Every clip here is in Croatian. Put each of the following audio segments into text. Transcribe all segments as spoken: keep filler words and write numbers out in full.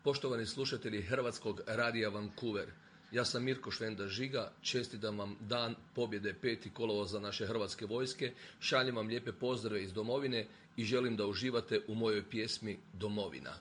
Poštovani slušatelji Hrvatskog radija Vancouver, ja sam Mirko Švenda Žiga, čestitam vam dan pobjede peti kolovoza naše hrvatske vojske, šaljem vam lijepe pozdrave iz domovine i želim da uživate u mojoj pjesmi Domovina.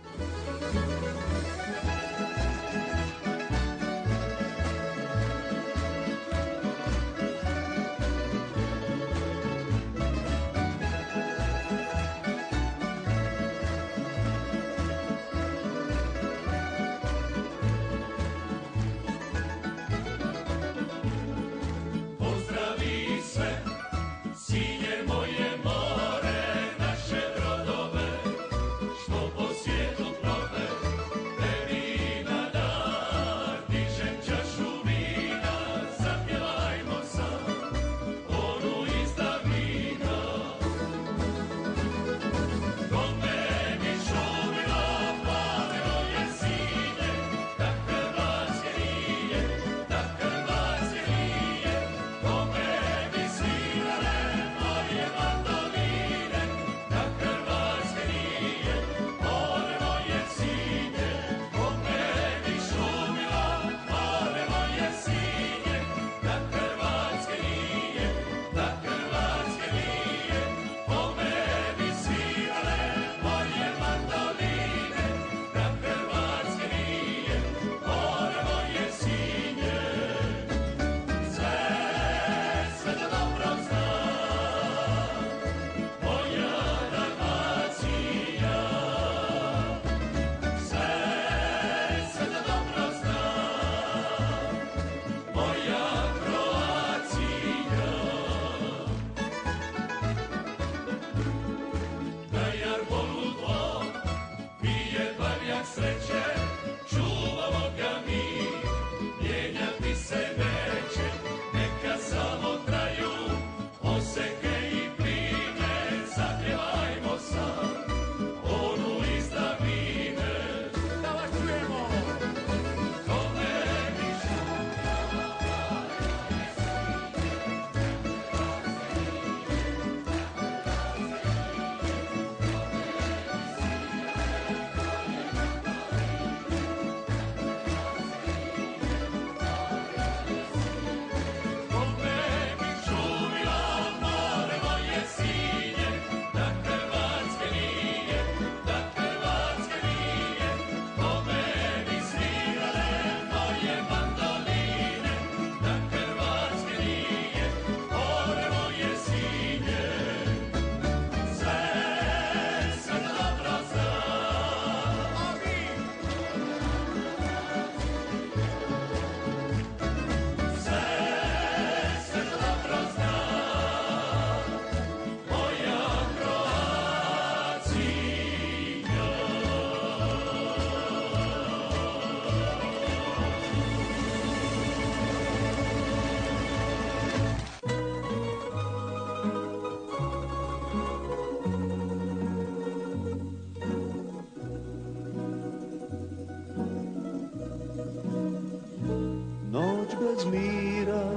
Bez mira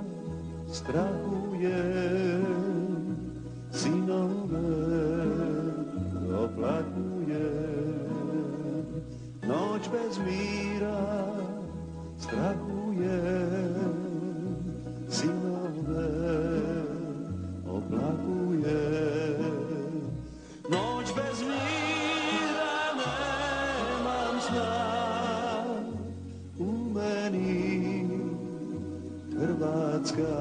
strahuje, sinove oplakuje. Noć bez mira strahuje, sinove oplakuje. Noć bez mira nemam sna, u meni Hrvatska.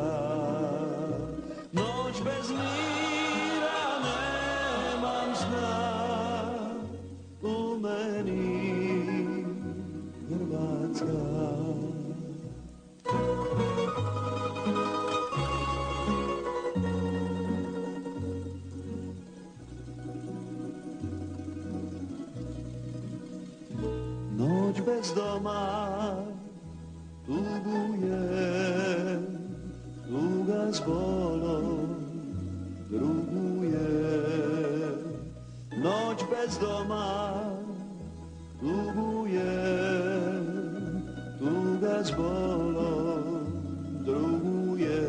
Noć bez mira nemam sna, u meni Hrvatska. Noć bez doma tuguje, tuga s bolom druguje. Noć bez doma tuguje, tuga s bolom druguje.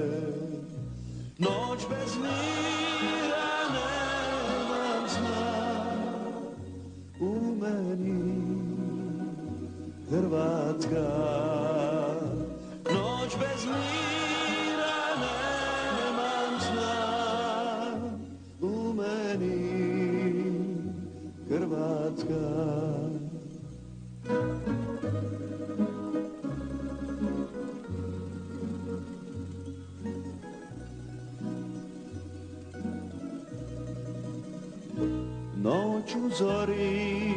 Noć bez mira nemam sna, u meni Hrvatska. Noć bez mira, nemam sna, u meni Hrvatska. Noć u zori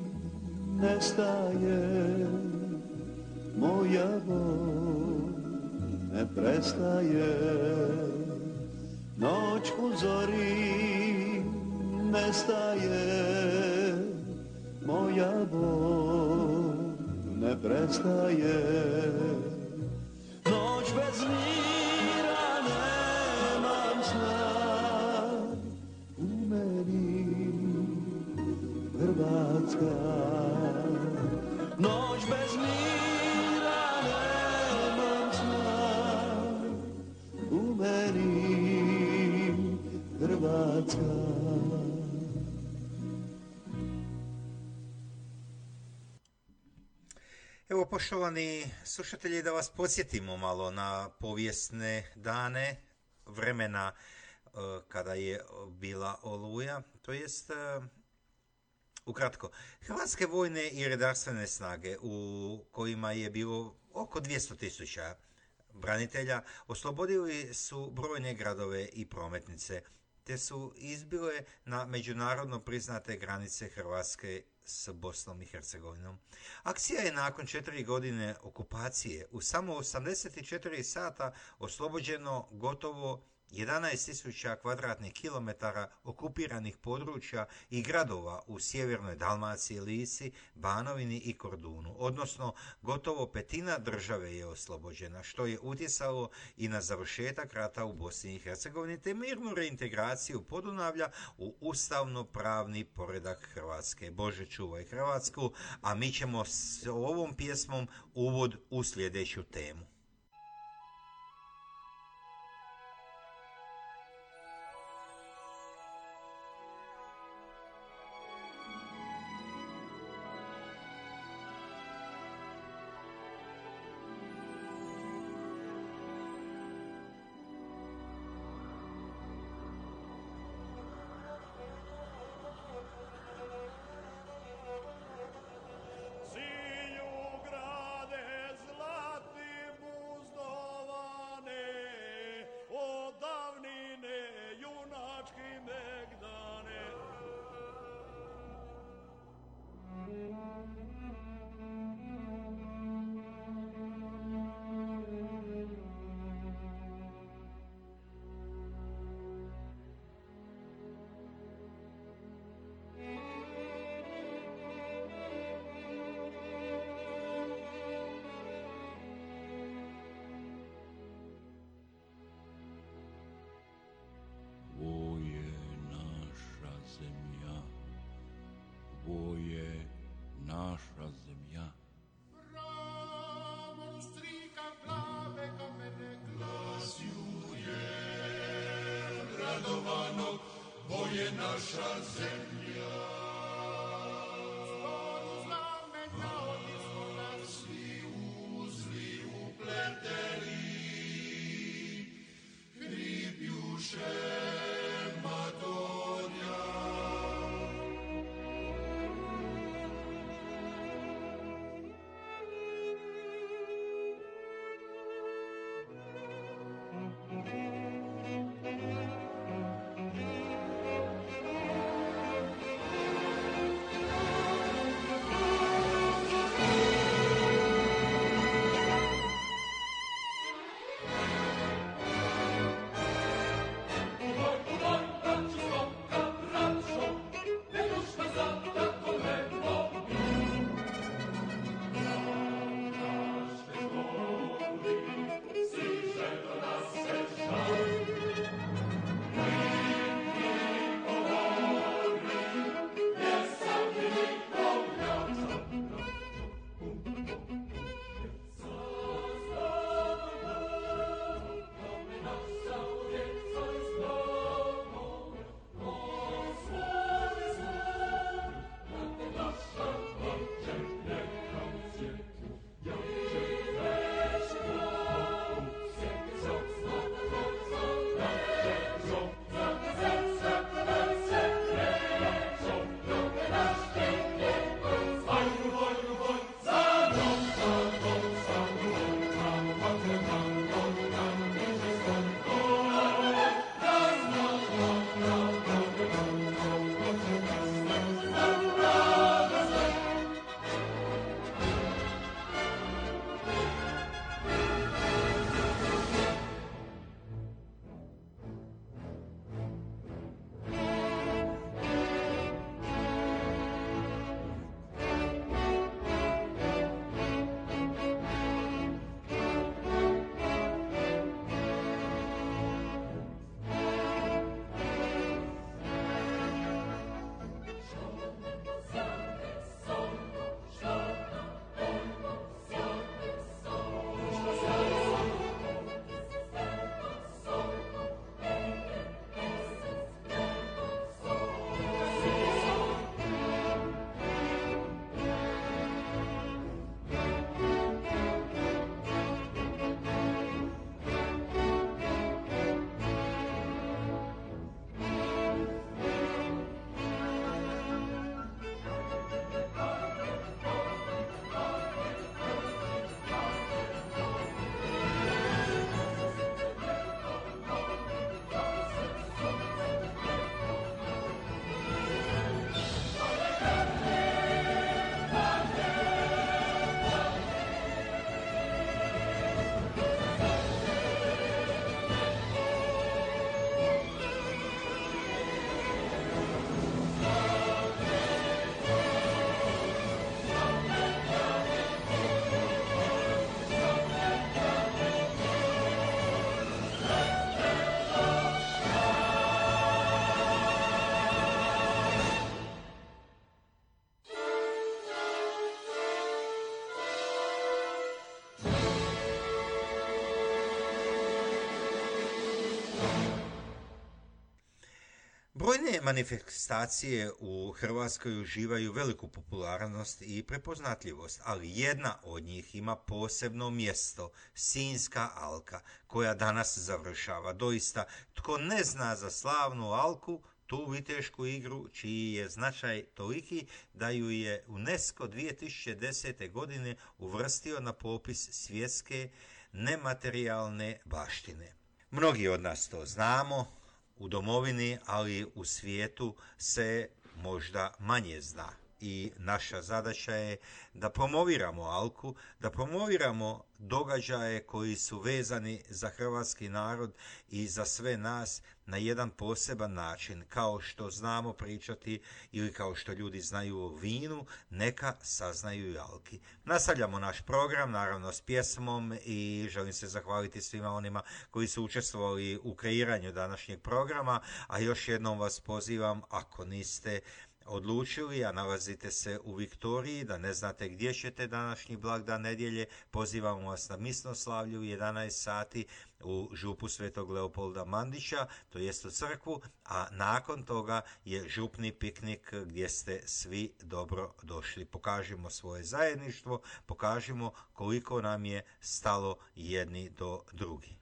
nestaje, moja bol ne prestaje. Noć u zori nestaje, moja bol ne prestaje. Noć bez mira, nemam sna, u meni Hrvatska. Noć bez mira, nemam sna, u meni Hrvatska. Evo, poštovani slušatelji, da vas podsjetimo malo na povijesne dane vremena uh, kada je bila Oluja, to jest uh, ukratko, hrvatske vojne i redarstvene snage u kojima je bilo oko dvjesto tisuća branitelja oslobodili su brojne gradove i prometnice, te su izbile na međunarodno priznate granice Hrvatske s Bosnom i Hercegovinom. Akcija je nakon četiri godine okupacije u samo osamdeset četiri sata oslobođeno gotovo jedanaest tisuća kvadratnih kilometara okupiranih područja i gradova u sjevernoj Dalmaciji, Lici, Banovini i Kordunu, odnosno gotovo petina države je oslobođena, što je utjecalo i na završetak rata u Bosni i Hercegovini te mirnu reintegraciju Podunavlja u ustavno-pravni poredak Hrvatske. Bože, čuvaj Hrvatsku, a mi ćemo s ovom pjesmom uvod u sljedeću temu. Ovo je naša zemlja. Ramon strika plave kamene glasjuje radovano, ovo je naša zemlja. Zboru znamena odismo nas svi uzli upleteli, hripjuše Matonja. manifestacije u Hrvatskoj uživaju veliku popularnost i prepoznatljivost, ali jedna od njih ima posebno mjesto, Sinjska alka, koja danas završava. Doista, tko ne zna za slavnu alku, tu vitešku igru, čiji je značaj toliki da ju je UNESCO dvije tisuće desete. godine uvrstio na popis svjetske nematerijalne baštine. Mnogi od nas to znamo u domovini, ali u svijetu se možda manje zna. I naša zadaća je da promoviramo alku, da promoviramo događaje koji su vezani za hrvatski narod i za sve nas na jedan poseban način. Kao što znamo pričati ili kao što ljudi znaju o vinu, neka saznaju i alki. Nastavljamo naš program, naravno s pjesmom, i želim se zahvaliti svima onima koji su učestvovali u kreiranju današnjeg programa, a još jednom vas pozivam, ako niste odlučili, a nalazite se u Viktoriji, da ne znate gdje ćete današnji blagdan nedjelje, pozivamo vas na misnoslavlju u jedanaest sati u župu Svetog Leopolda Mandića, to jest u crkvu, a nakon toga je župni piknik gdje ste svi dobro došli. Pokažimo svoje zajedništvo, pokažimo koliko nam je stalo jedni do drugih.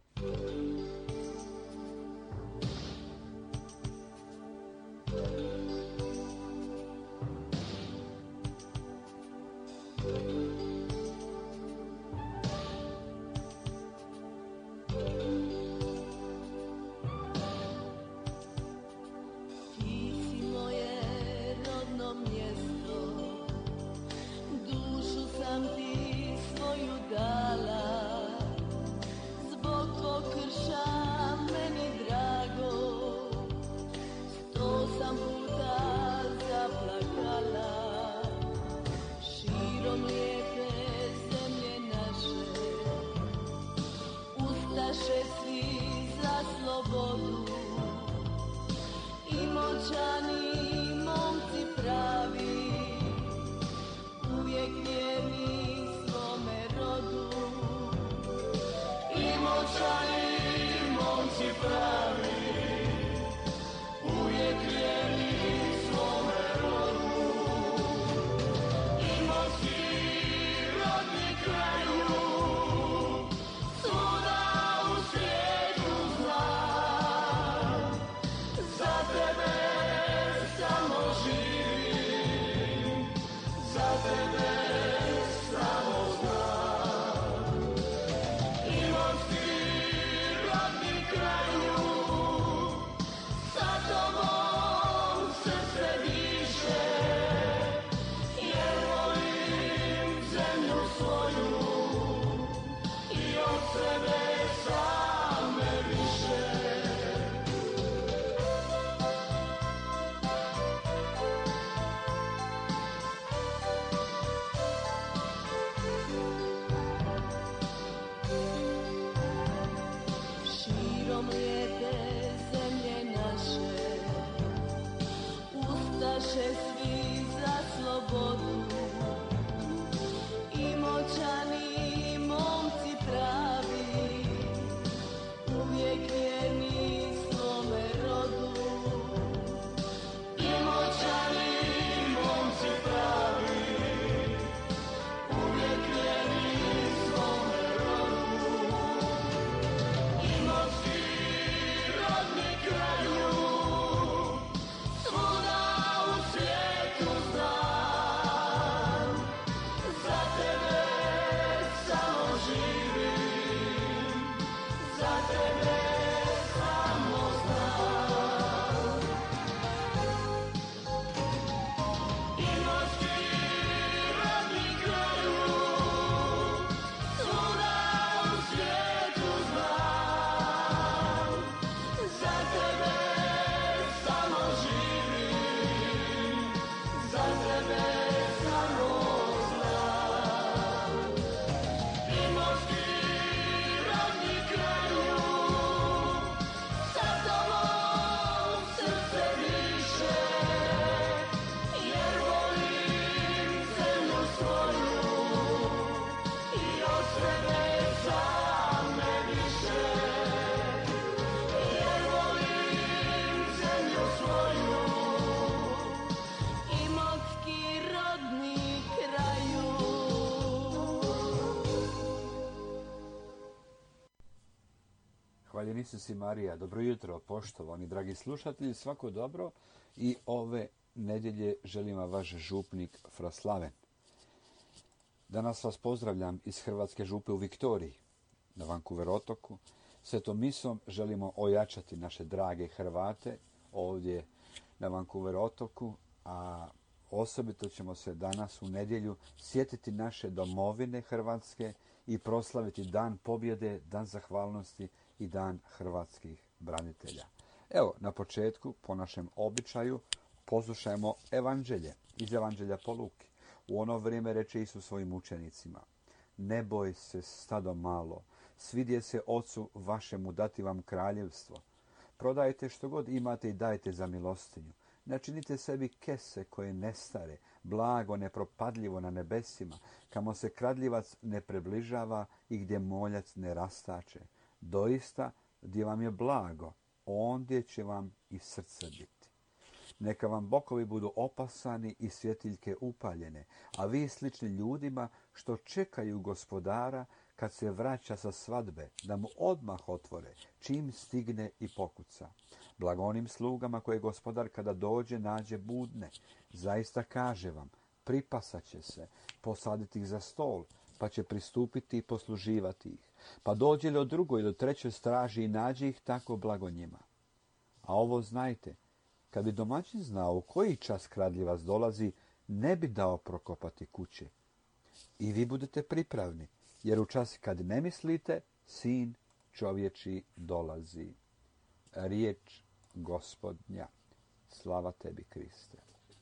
Hvaljen Isus i Marija, dobro jutro, poštovani dragi slušatelji, svako dobro i ove nedjelje želim vam vaš župnik Fra Slaven. Danas vas pozdravljam iz Hrvatske župe u Viktoriji, na Vancouver otoku. Svetom misom želimo ojačati naše drage Hrvate ovdje na Vancouver otoku, a osobito ćemo se danas u nedjelju sjetiti naše domovine Hrvatske i proslaviti Dan pobjede, Dan zahvalnosti i Dan hrvatskih branitelja. Evo, na početku, po našem običaju, poslušajmo evanđelje iz Evanđelja po Luki. U ono vrijeme reče Isus svojim učenicima: ne boj se, stado malo, svidje se Ocu vašemu dati vam kraljevstvo. Prodajte što god imate i dajte za milostinju. Ne činite sebi kese koje nestare, blago nepropadljivo na nebesima, kamo se kradljivac ne približava i gdje moljac ne rastače. Doista, gdje vam je blago, ondje će vam i srce biti. Neka vam bokovi budu opasani i svjetiljke upaljene, a vi slični ljudima što čekaju gospodara kad se vraća sa svadbe, da mu odmah otvore, čim stigne i pokuca. Blago onim slugama koje gospodar kada dođe nađe budne. Zaista kaže vam, pripasat će se, posaditi ih za stol, pa će pristupiti i posluživati ih. Pa dođe li od drugoj ili od trećoj straži i nađe ih tako blago njima. A ovo znajte, kad bi domaćin znao u koji čas kradljivac dolazi, ne bi dao prokopati kuće. I vi budete pripravni, jer u čas kad ne mislite, sin čovječji dolazi. Riječ Gospodnja. Slava tebi, Kriste.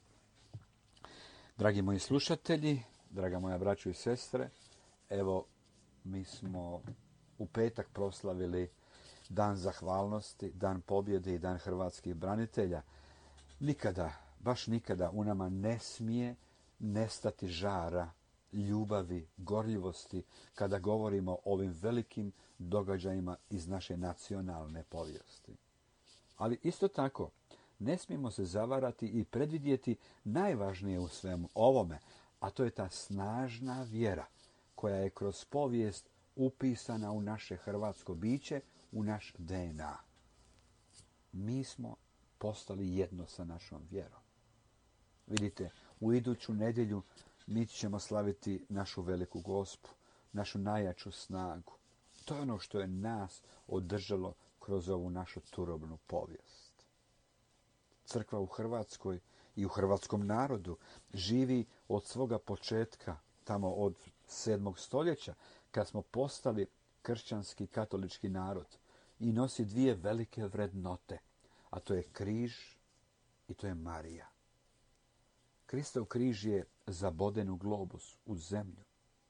Dragi moji slušatelji, draga moja braćo i sestre, evo mi smo u petak proslavili Dan zahvalnosti, Dan pobjede i Dan hrvatskih branitelja. Nikada, baš nikada u nama ne smije nestati žara, ljubavi, gorljivosti kada govorimo o ovim velikim događajima iz naše nacionalne povijesti. Ali isto tako, ne smijemo se zavarati i predvidjeti najvažnije u svemu ovome, a to je ta snažna vjera koja je kroz povijest upisana u naše hrvatsko biće, u naš D N A. Mi smo postali jedno sa našom vjerom. Vidite, u iduću nedjelju mi ćemo slaviti našu veliku Gospu, našu najjaču snagu. To je ono što je nas održalo kroz ovu našu turobnu povijest. Crkva u Hrvatskoj i u hrvatskom narodu živi od svoga početka, tamo od sedmog stoljeća, kad smo postali kršćanski katolički narod, i nosi dvije velike vrednote, a to je križ i to je Marija. Kristov križ je zaboden u globus, u zemlju.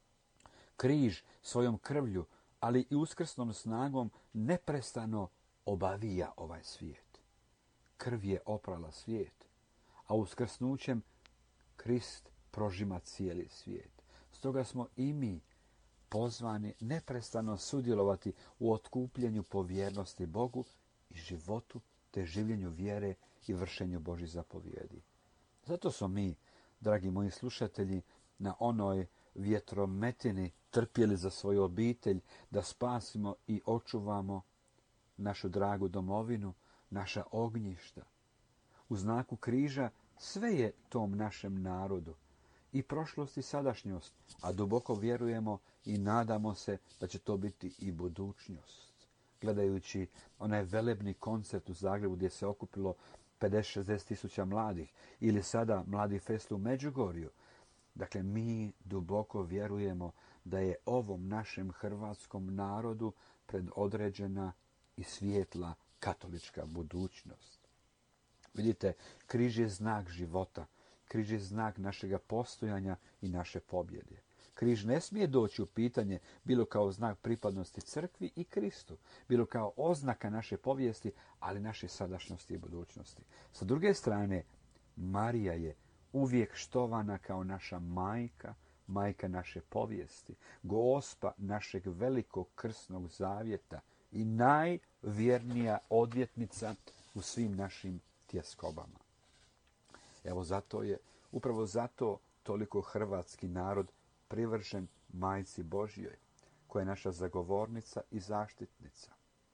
Križ svojom krvlju, ali i uskrsnom snagom neprestano obavija ovaj svijet. Krv je oprala svijet, a uskrsnućem Krist prožima cijeli svijet. Stoga smo i mi pozvani neprestano sudjelovati u otkupljenju po vjernosti Bogu i životu, te življenju vjere i vršenju Božjih zapovjedi. Zato smo mi, dragi moji slušatelji, na onoj vjetrometini trpjeli za svoju obitelj da spasimo i očuvamo našu dragu domovinu, naša ognjišta. U znaku križa sve je tom našem narodu, i prošlost i sadašnjost, a duboko vjerujemo i nadamo se da će to biti i budućnost. Gledajući onaj velebni koncert u Zagrebu gdje se okupilo pedeset do šezdeset tisuća mladih, ili sada Mladi fest u Međugorju, dakle mi duboko vjerujemo da je ovom našem hrvatskom narodu predodređena i svijetla katolička budućnost. Vidite, križ je znak života. Križ je znak našega postojanja i naše pobjede. Križ ne smije doći u pitanje bilo kao znak pripadnosti crkvi i Kristu, bilo kao oznaka naše povijesti, ali naše sadašnjosti i budućnosti. Sa druge strane, Marija je uvijek štovana kao naša majka, majka naše povijesti, Gospa našeg velikog krsnog zavjeta i najvjernija odvjetnica u svim našim tjeskobama. Evo zato je, upravo zato toliko hrvatski narod privržen Majci Božjoj, koja je naša zagovornica i zaštitnica.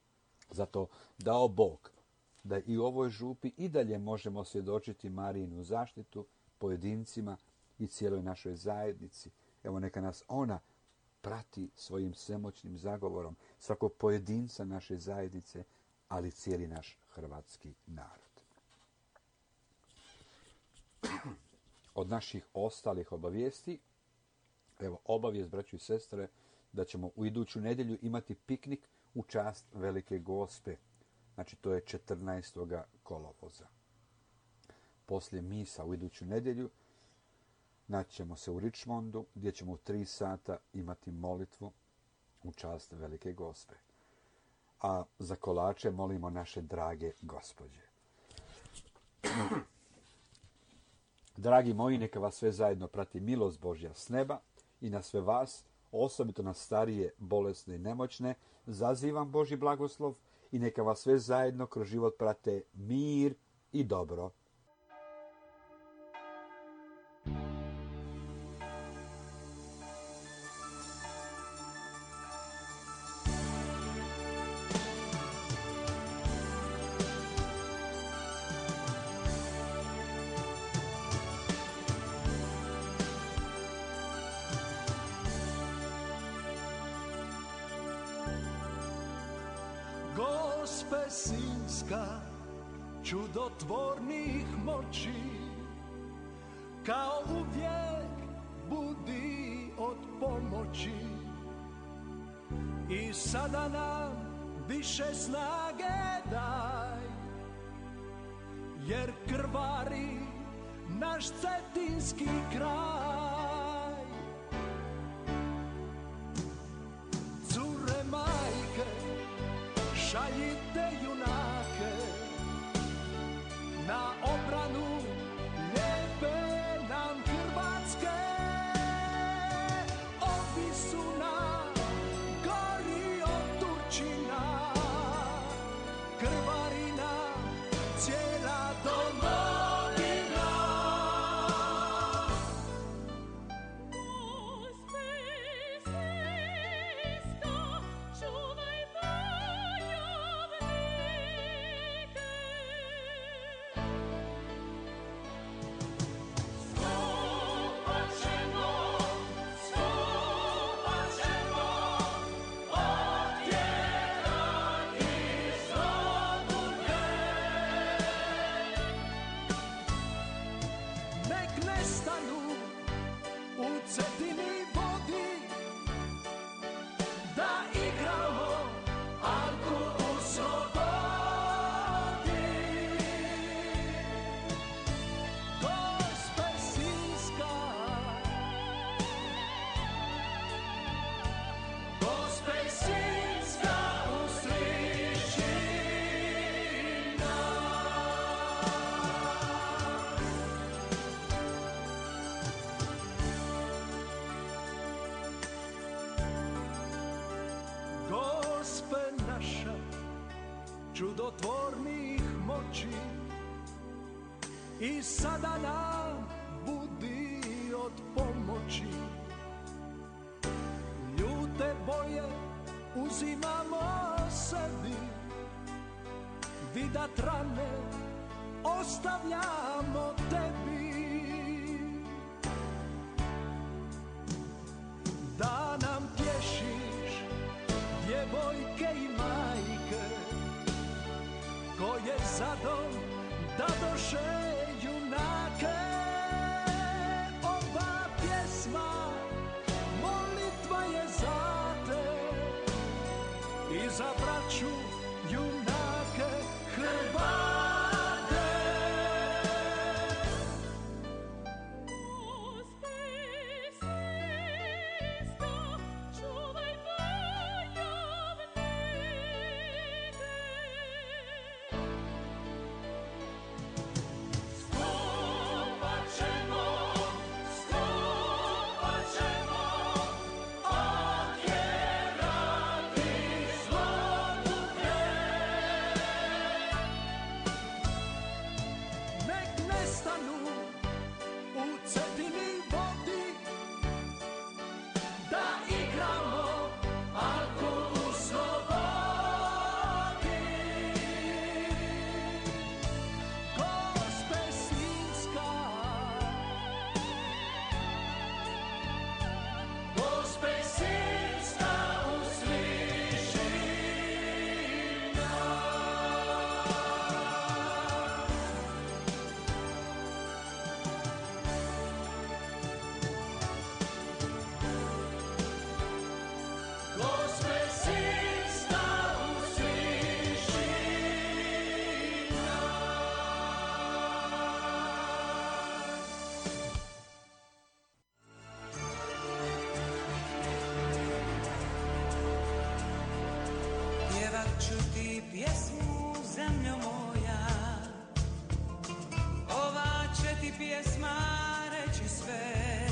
Zato dao Bog da i u ovoj župi i dalje možemo svjedočiti Marijinu zaštitu pojedincima i cijeloj našoj zajednici. Evo neka nas ona prati svojim svemoćnim zagovorom, svakog pojedinca naše zajednice, ali cijeli naš hrvatski narod. Od naših ostalih obavijesti, evo obavijest, braćo i sestre, da ćemo u iduću nedjelju imati piknik u čast Velike Gospe. Znači, to je četrnaestog kolovoza. Poslije misa u iduću nedjelju naćemo se u Richmondu, gdje ćemo u tri sata imati molitvu u čast Velike Gospe. A za kolače molimo naše drage gospođe. Dragi moji, neka vas sve zajedno prati milost Božja s neba i na sve vas, osobito na starije, bolesne i nemoćne, zazivam Božji blagoslov i neka vas sve zajedno kroz život prate mir i dobro. Gospe Sinjska, čudotvornih moći, kao uvijek budi od pomoći. I sada nam više snage daj, jer krvari naš cetinski kraj. Cure majke, šaljite junake na obranu lijepe nam Hrvatske. Ovi su nam gori od Turčina, krvari nam cijela domovina. Čudotvornih moći, i sada nam budi od pomoći. Ljute boje uzimamo sebi, vidat rane ostavljamo tebi. Da nam tješiš djevojke i majke, koje zadom dadoše junake. Ova pjesma molitva je za te i za braću junake Hrvate. Otjerati zlo duge. čuti pjesmu zemljo moja, ova će ti pjesma reći sve.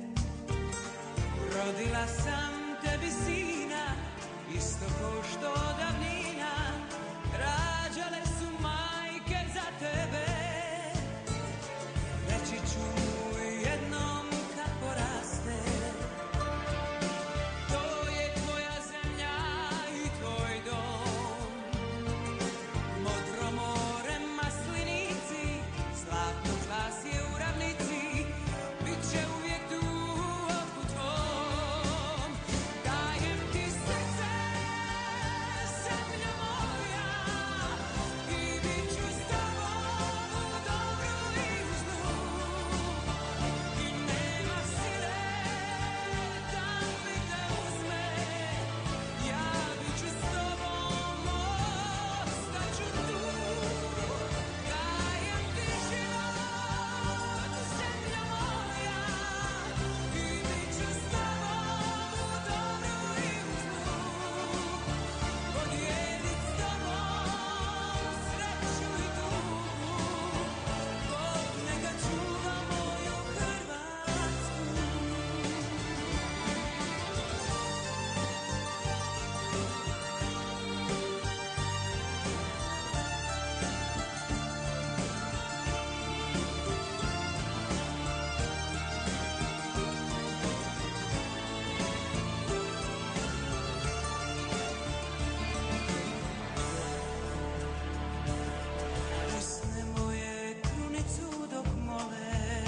Rodila sam tebi sina, isto ko što davnina rađale su majke za tebe. Reći ću mu jednom kad poraste, to je tvoja zemlja i tvoj dom. Modro more, maslinici, zlatno glas je u ravnici, bit će uvijek tu oko tvom. Dajem ti srce, zemlja moja, i bit ću s tobom u dobru i u zlu. I nema sile da mi te uzme, ja bit ću s tobom, ostaću tu. Dajem ti život, zemlja moja, i bit ću s tobom u dobru i u zlu. Podijelit s tobom sreću i tugu, Bog neka čuva moju Hrvatsku. Usne moje krunicu dok mole,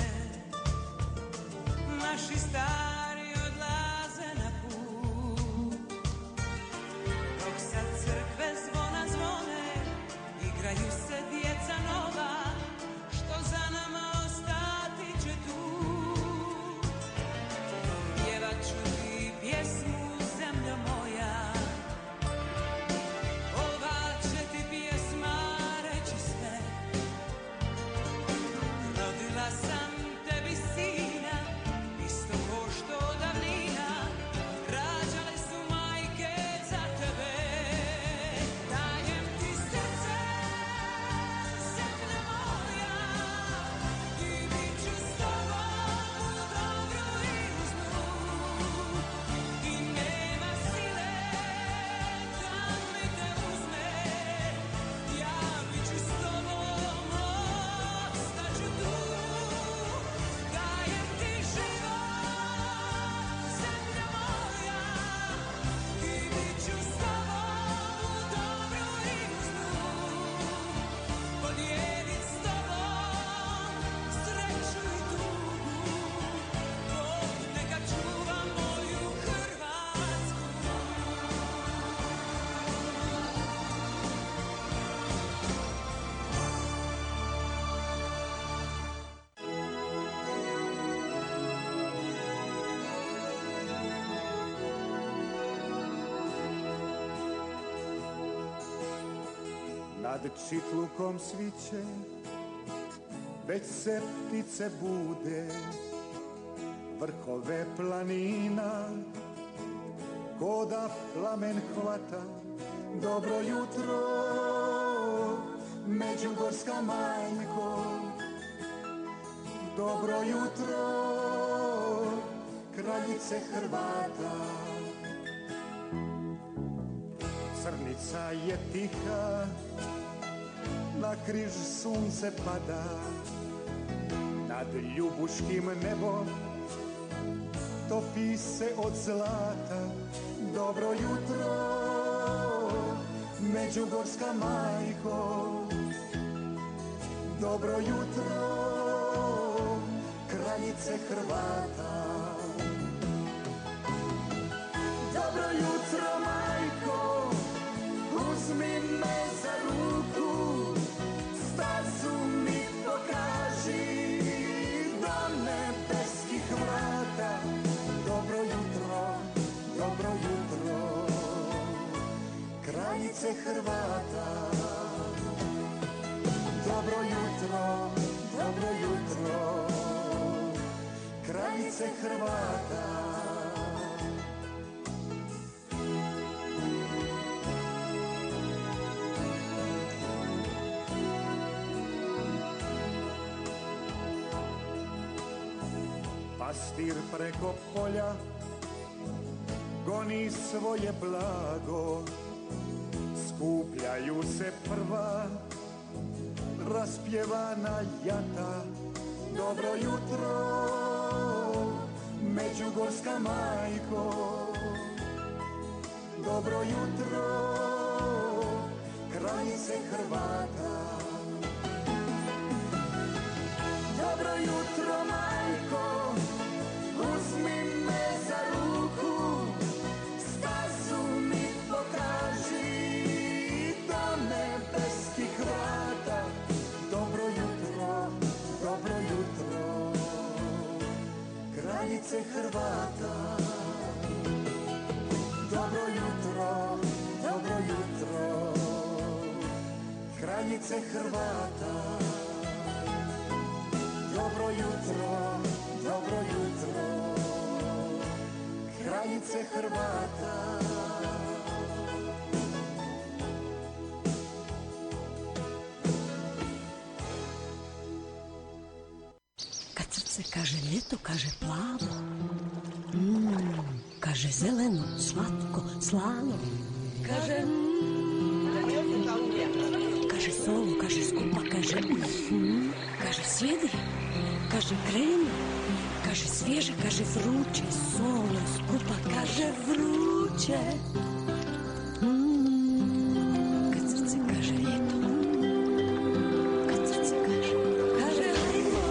naši stari odlaze na put. Dok sa crkve zvona zvone, igraju se djeca nova, što za nama ostati će tu. Pjevat ću ti pjesmu zemljo moja, ova će ti pjesma reći sve. Rodila sam tebi sina, isto ko što davnina rađale su majke za tebe. Dajem ti srce, zemlja moja, i bit ću s tobom u dobru i u zlu. I nema sile da mi te uzme, ja bit ću s tobom, ostaću tu. Dajem ti život, zemlja moja, i bit ću s tobom u dobru i u zlu. Podijelit s tobom sreću i tugu, Bog neka čuva moju Hrvatsku. Nad čitlukom sviće, već se ptice bude, vrhove planina, koda plamen hvata. Dobro jutro, Međugorska majko, dobro jutro, kraljice Hrvata. Crnica je tiha, na križ sunce pada, nad ljubuškim nebom topi se od zlata. Dobro jutro, Međugorska majko, dobro jutro, kraljice Hrvata. Dobro jutro, majko, uzmi me za ruku, stazu mi pokaži do nebeskih vrata. Dobro jutro, dobro jutro, kraljice Hrvata. Dobro jutro, dobro jutro, kraljice Hrvata. Pastir preko polja goni svoje blago, skupljaju se prva raspjevana jata. Dobro jutro, Međugorska majko, dobro jutro, kraljice Hrvata. Dobro jutro, majko, uzmi me za ruku, stazu mi pokaži do nebeskih vrata. Dobro jutro, dobro jutro, kraljice Hrvata. Dobro jutro, dobro jutro, kraljice Hrvata. Dobro jutro, dobro jutro, kraljice Hrvata. Kad srce kaže ljeto, kaže plavo, mm, kaže zeleno, slatko, slano, kaže mm, kaže solo, kaže skupa, kaže mm, kaže sjedi, kaže kreni, kaže svježe, kaže vruće, solo, skupa, kaže vruće. Mm, kad srce kaže ljeto, kad srce kaže, kaže hajmo,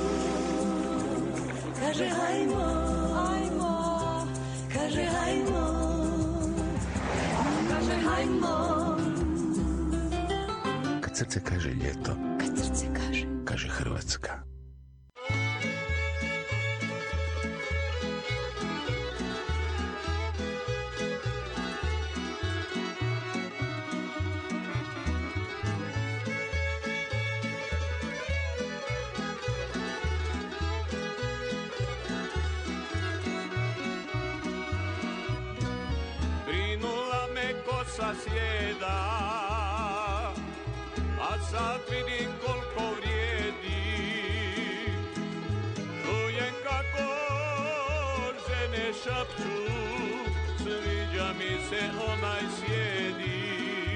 kaže hajmo, hajmo, kaže hajmo, kaže hajmo. Kad srce kaže ljeto, kad srce kaže, kaže Hrvatska. Brinula me kosa sjeda, a sad vidim koliko vrijedi. Čujem kako žene šapću, sviđa mi se onaj sjedi.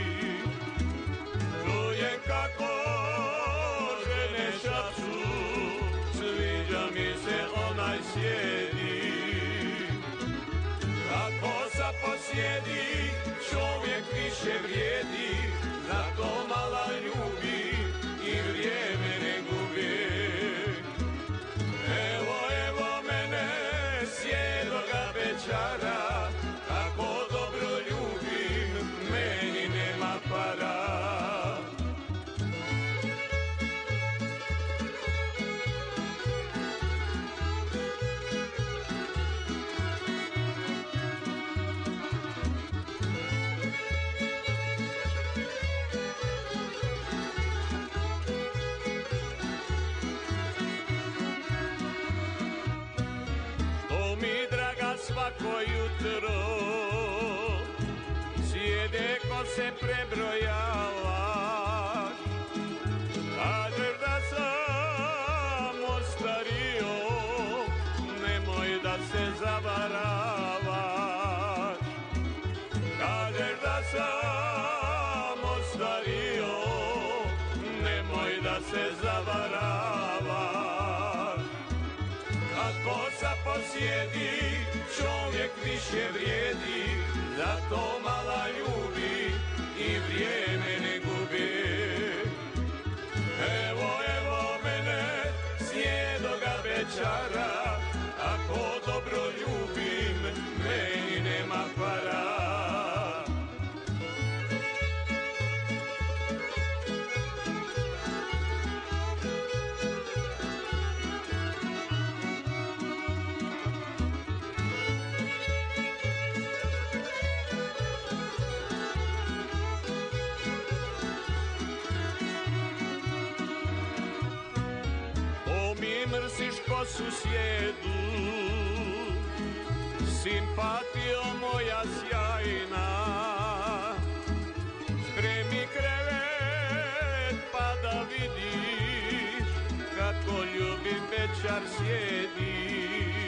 Čujem kako žene šapću, sviđa mi se onaj sjedi. Kako sa posjedi, čovjek više vrijedi, zato mala ljubi i vrijeme ne gubi. Evo, evo mene, sjedoga bećara, kako dobro ljubim, meni nema para. Svako jutro sjede ko se prebrojavaš, kažeš da sam ostario, nemoj da se zavaravaš. Kažeš da sam ostario, nemoj da se zavaravaš. Ako sa posjedi, čovjek više vrijedi, zato mala ljubi i vrijeme ne gubi. Evo, evo mene, sjedoga bećara, ako dobro ljubim, meni nema para. Mrsiš ko susjedu, simpatio moja sjajna. Spremi krevet pa da vidiš kako ljubim večer sjedi.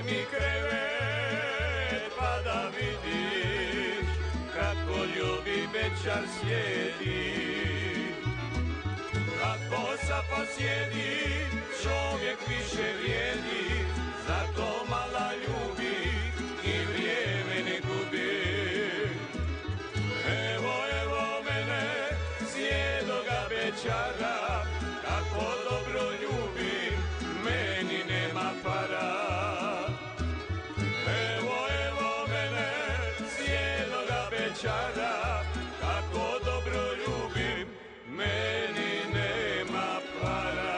mi krevet pa da vidiš kako ljubi večer sjedi. Kako sa posjedi čovjek više vrijedi, zato mala ljubi i vrijeme ne gubi. Evo, evo mene, sjedoga večera, kako dobro ljubim, meni nema para. Evo, evo mene, sjedoga večera, kako dobro ljubim, meni nema para.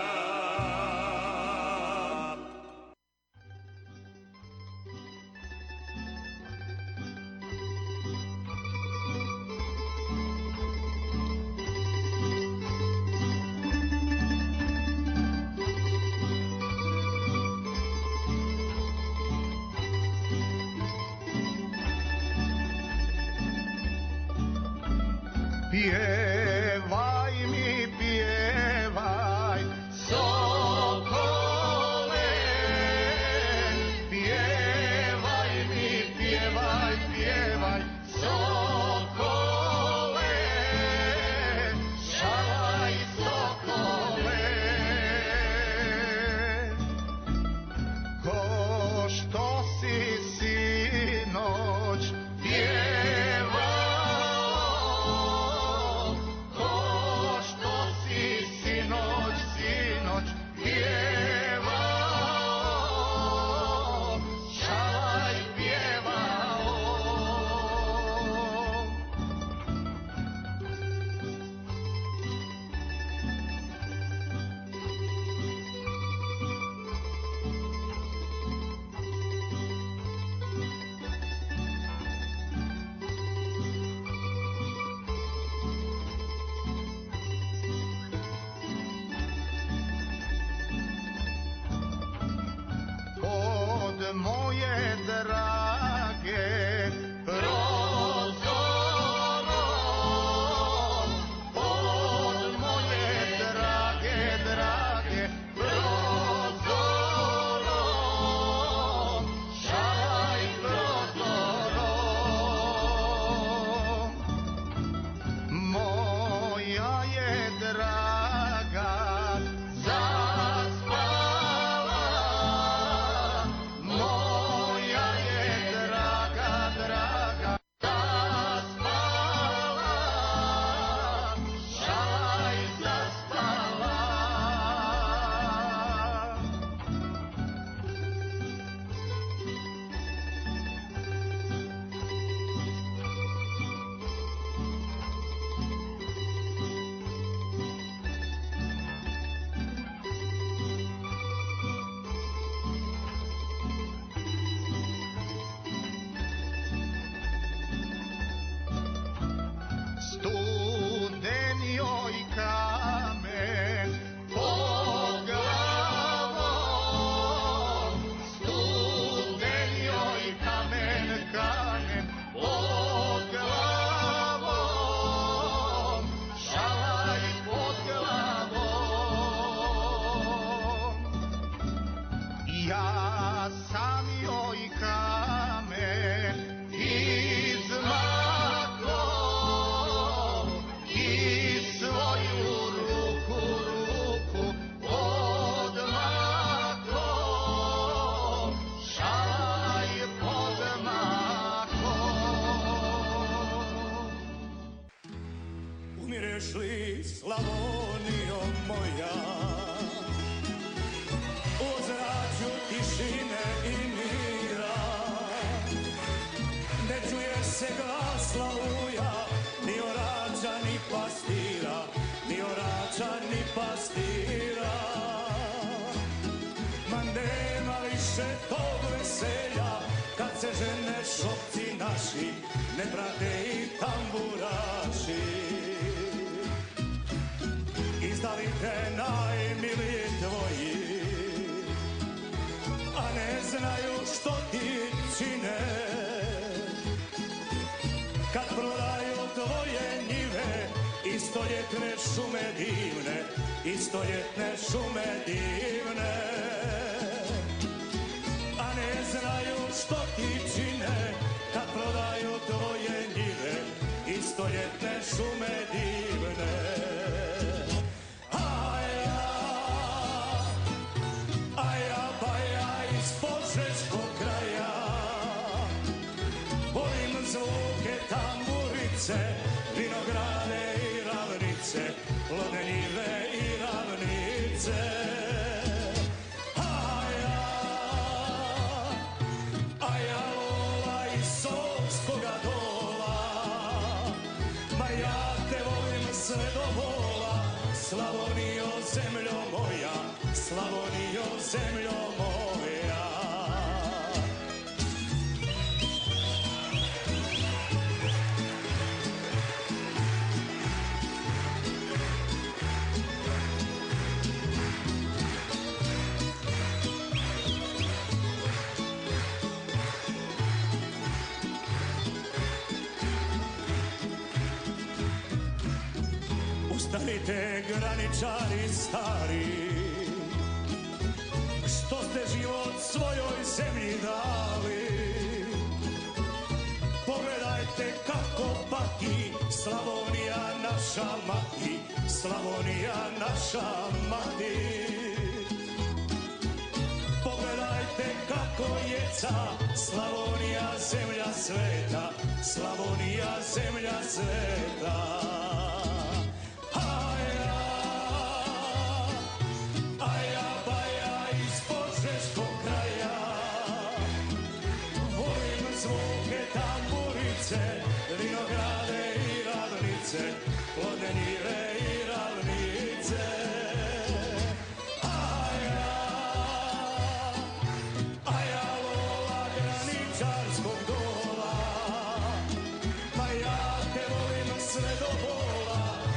Pjevaj mi, pjevaj, sokole, pjevaj mi, pjevaj, pjevaj, sokole, šalaj sokole. Ko što si sinoć pjevao, moje drage prozorom, pod moje drage, drage prozorom, šalaj prozorom. Moja je draga zaspala, moja je draga, draga zaspala, šalaj zaspala. Studen joj kamen pod glavom, studen joj kamen, kamen pod glavom, šalaj pod glavom. Ja sam joj kamen izmakao i svoju ruku, ruku odmakao, šalaj odmakao. Umireš li, Slavonijo moja, u ozračju tišine i mira, ne čuje se glas lavuja, ni orača ni pastira, ni orača ni pastira. Ma nema više tog veselja, kad se žene šopci naši, ne prate i tamburaši. Izdali te najmiliji tvoji, a ne znaju što ti čine. Kad prodaju tvoje njive, istovjetne šume divne, istovjetne šume divne. A ne znaju što ti čine kad prodaju tvoje njive i stoljetne šume divne. Aja, aja, baja iz Požeškog kraja, volim zvuke tamburice, vinograde i ravnice, plodne njive i ravnice. Aja, aja, lola iz Solskoga dola, ma ja te volim sve do bola, Slavonijo, zemljo moja, Slavonijo, zemljo moja. Ustanite, graničari stari, što ste život svojoj zemlji dali. Pogledajte kako pati Slavonija naša mati, Slavonija naša mati. Pogledajte kako jeca Slavonija zemlja sveta, Slavonija zemlja sveta. Vinograde i ravnice, plodne njive i ravnice. Aja, aja, lola graničarskog dola, ma ja te volim sve do bola,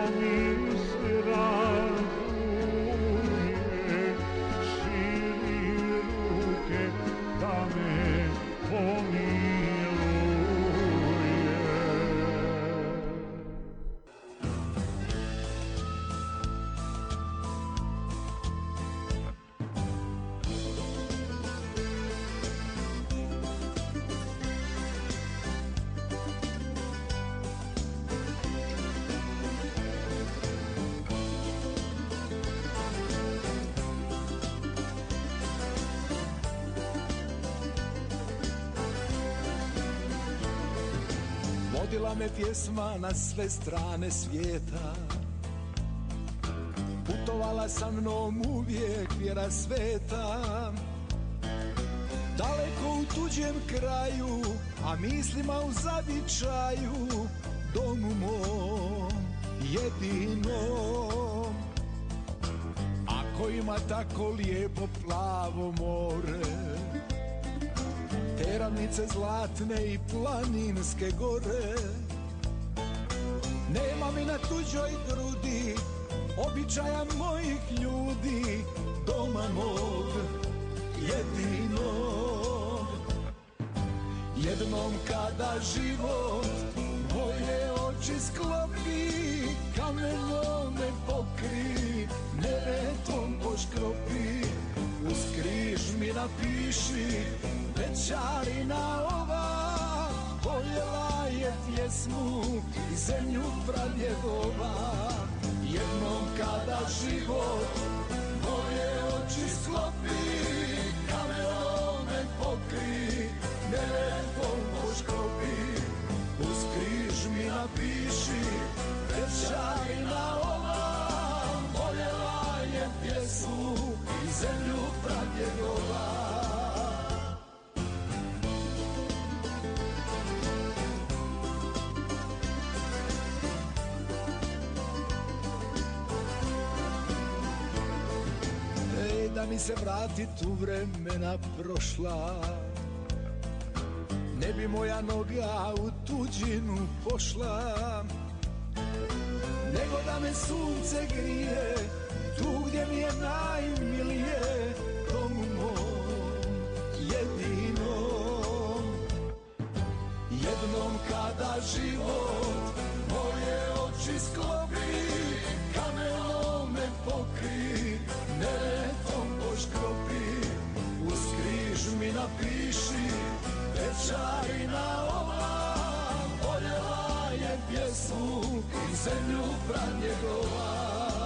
mi se raduje, širi ruke da me pomiluje. Vodila me pjesma na sve strane svijeta, putovala sa mnom uvijek vjera sveta. Daleko u tuđem kraju, a mislima u zavičaju, domu mom jedinom. Ako ima tako lijepo plavo more, te ravnice zlatne i planinske gore, nema mi na tuđoj grudi običaja mojih ljudi, doma mog jedinog. Jednom kada život moje oči sklopi, kamenom me pokri, neretom poškropi, uz križ mi napiši, večarina ova voljela je pjesmu i zemlju pradjedova. Jednom kada život moje oči sklopi, kamenom me pokri, neretom poškropi, uz križ mi napiši, večarina ova voljela je pjesmu i zemlju pradjedova. Da mi se vratit u vremena prošla, ne bi moja noga u tuđinu pošla, nego da me sunce grije tu gdje mi je najmilije, domu mom jedinom. Jednom kada život moje oči sklopi, kamenom me pokri, neretom poškropi, uz križ mi napiši, večarina ova voljela je pjesmu i zemlju pradjedova.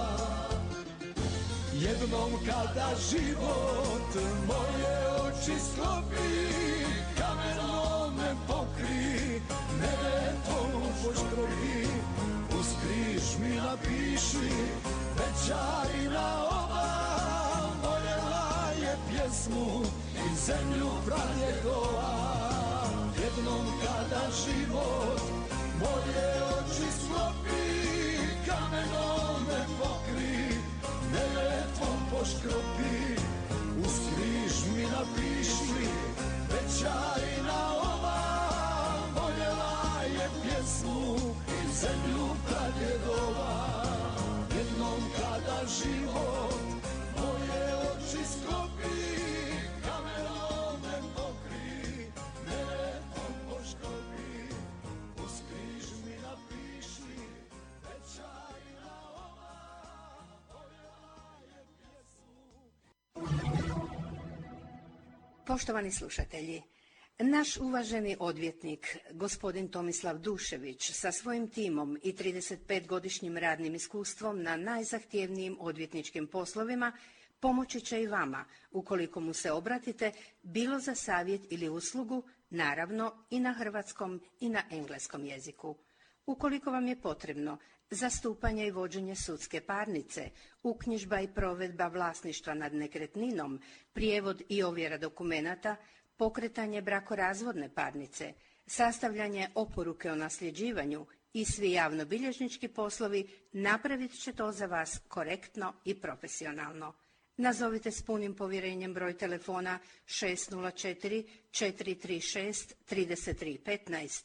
Jednom kada život moje oči sklopi, kamenom me pokri, neretom poškropi, uz križ mi napiši, večarina ova voljela je pjesmu i zemlju pradjedova. Jednom kada život moje oči sklopi, kamenom me pokri, neretom poškropi, uz križ mi napiši, večarina ova voljela je pjesmu i zemlju pradjedova. Jednom kada život moje oči sklopi, kamenom me pokri, neretom poškropi, uz križ mi napiši, večarina ova voljela je pjesmu. Poštovani slušatelji, naš uvaženi odvjetnik, gospodin Tomislav Dušević, sa svojim timom i tridesetpetgodišnjim radnim iskustvom na najzahtjevnijim odvjetničkim poslovima, pomoći će i vama, ukoliko mu se obratite, bilo za savjet ili uslugu, naravno i na hrvatskom i na engleskom jeziku. Ukoliko vam je potrebno zastupanje i vođenje sudske parnice, uknjižba i provedba vlasništva nad nekretninom, prijevod i ovjera dokumenata, pokretanje brakorazvodne parnice, sastavljanje oporuke o nasljeđivanju i svi javnobilježnički poslovi, napravit će to za vas korektno i profesionalno. Nazovite s punim povjerenjem broj telefona šest nula četiri četiri tri šest tri tri jedan pet,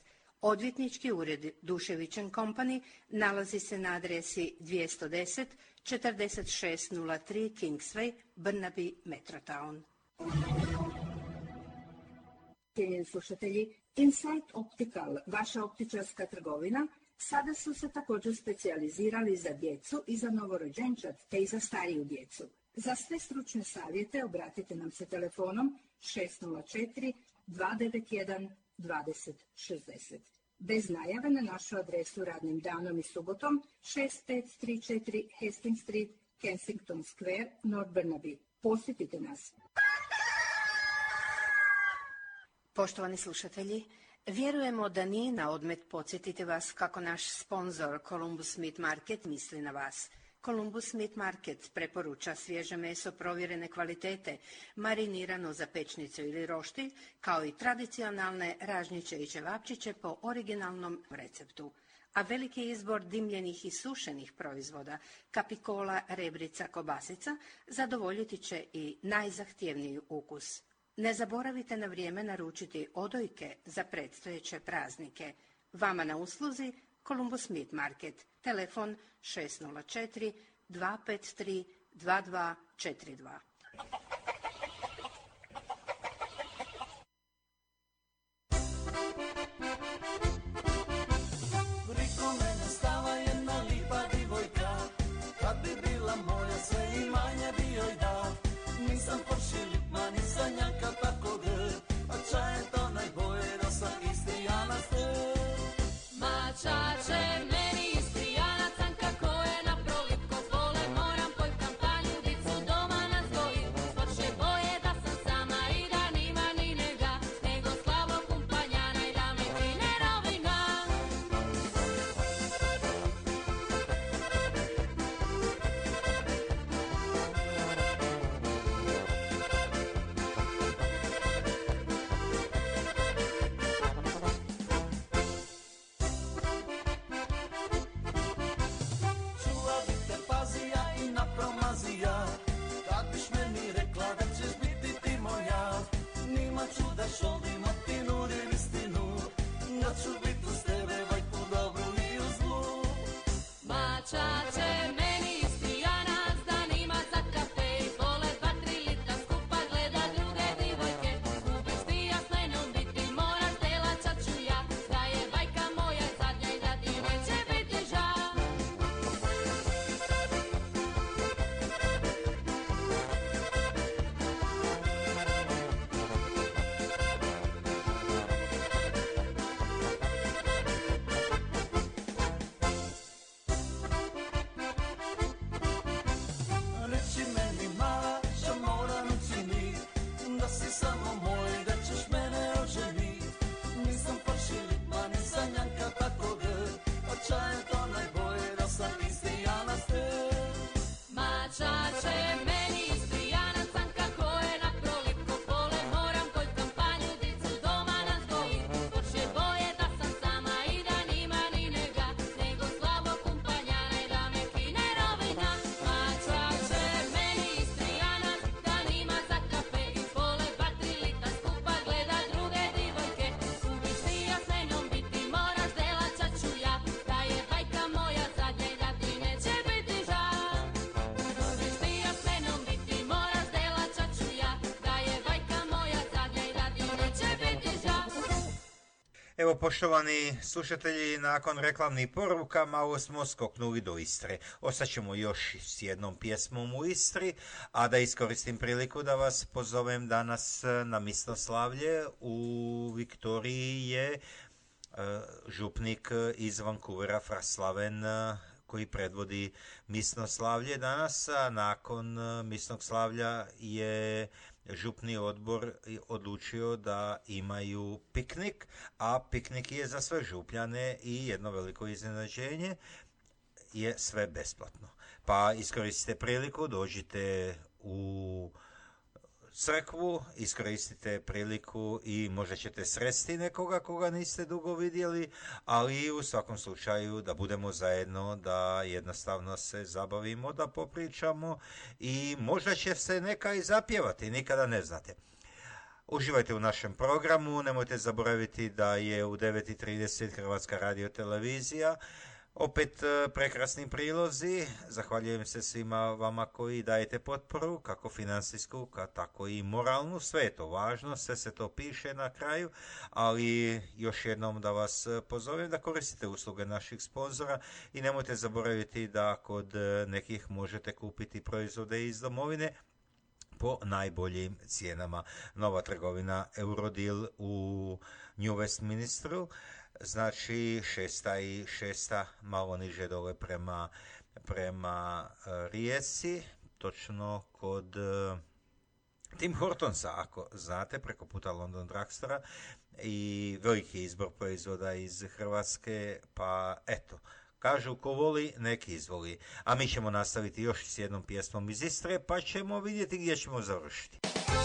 Odvjetnički ured Dušević and Company nalazi se na adresi dvjesto deset četrdeset šest nula tri Kingsway, Burnaby, Metrotown. Cijenjeni slušatelji, Insight Optical, vaša optičarska trgovina, sada su se također specijalizirali za djecu i za novorođenčad, te i za stariju djecu. Za sve stručne savjete obratite nam se telefonom šest nula četiri dva devet jedan dvadeset šezdeset. Bez najave na našu adresu radnim danom i subotom šest pet tri četiri Hastings Street, Kensington Square, North Burnaby. Posjetite nas. Poštovani slušatelji, vjerujemo da nije na odmet podsjetiti vas kako naš sponzor Columbus Meat Market misli na vas. Columbus Meat Market preporuča svježe meso provjerene kvalitete, marinirano za pečnicu ili roštilj, kao i tradicionalne ražnjiće i ćevapčiće po originalnom receptu. A veliki izbor dimljenih i sušenih proizvoda, kapikola, rebrica, kobasica, zadovoljiti će i najzahtjevniji ukus. Ne zaboravite na vrijeme naručiti odojke za predstojeće praznike. Vama na usluzi Columbus Meat Market, telefon šest nula četiri dva pet tri dva dva četiri dva. Priko mene stava jedna lipa divojka, kad bi bila moja sve i manje bi joj dao. Nisam poršili, ma nisam janka tako grd, a čaj je to najbolje da sam Istrijana str. Ma čače, meni Istrijanac kako je na prolipko vole, moram poj kampanju, dicu doma nas goji. Sporše boje da sam sama i da nima ni nega, nego slabo kumpanjana i da me kine rovina. Čuva bi te pazija i napromazija, kad biš meni rekla da ćeš biti ti moja. Nima čuda šolim, a ti nudim istinu, ja ću bit uz tebe vaj u dobru i u zlu. Ma čače, meni Istrijanac da nima za kafe i vole dva, tri litra skupa gleda druge divojke. Kupiš ti ja s menom biti moraš, delačat ću ja, da je bajka moja zadnja i da ti neće biti žal. Reći meni mala, što moram učinit, da si samo moj, da ćeš mene oženit. Nisam paršilit, ma nisam janka tako grd, a čaj je to najbolje da sam Istrijana str. Ma čače, meni Istrijanac sam kako je na prolipko pole, moram poj kampanju, dicu doma nas goji. Sporše boje da sam sama i da nima ni nega, nego slabo kumpanjana i da me kine rovina. Ma čače, meni Istrijanac da nima za kafe i pole, dva, tri litra skupa gleda druge divojke. Kupiš ti ja s menom biti moraš, delačat ću ja, da je bajka moja zadnja i da ti neće biti žal. Kupiš ti ja s menom biti moraš, delačat ću ja, da je bajka moja zadnja i da ti neće biti žal. Evo, poštovani slušatelji, nakon reklamnih poruka malo smo skoknuli do Istre. Ostaćemo još s jednom pjesmom u Istri, a da iskoristim priliku da vas pozovem danas na misnoslavlje. U Viktoriji je e, župnik iz Vancouvera, Fra Slaven, e, koji predvodi misnoslavlje danas, a nakon e, misnog slavlja je župni odbor odlučio da imaju piknik, a piknik je za sve župljane i jedno veliko iznenađenje je sve besplatno. Pa iskoristite priliku, dođite u crkvu, iskoristite priliku i možda ćete sresti nekoga koga niste dugo vidjeli, ali u svakom slučaju da budemo zajedno, da jednostavno se zabavimo, da popričamo i možda će se neka i zapjevati, nikada ne znate. Uživajte u našem programu, nemojte zaboraviti da je u devet i trideset Hrvatska radiotelevizija. Opet e, prekrasni prilozi. Zahvaljujem se svima vama koji dajete potporu, kako finansijsku, ka, tako i moralnu. Sve je to važno, sve se to piše na kraju, ali još jednom da vas pozovem da koristite usluge naših sponzora i nemojte zaboraviti da kod nekih možete kupiti proizvode iz domovine po najboljim cijenama. Nova trgovina Eurodeal u New Westminsteru, znači šesta i šesta, malo niže dole prema, prema uh, Rijeci, točno kod uh, Tim Hortonsa, ako znate, preko puta London Dragstora, i veliki izbor proizvoda iz Hrvatske, pa eto, kažu ko voli, neki izvoli. A mi ćemo nastaviti još s jednom pjesmom iz Istre, pa ćemo vidjeti gdje ćemo završiti.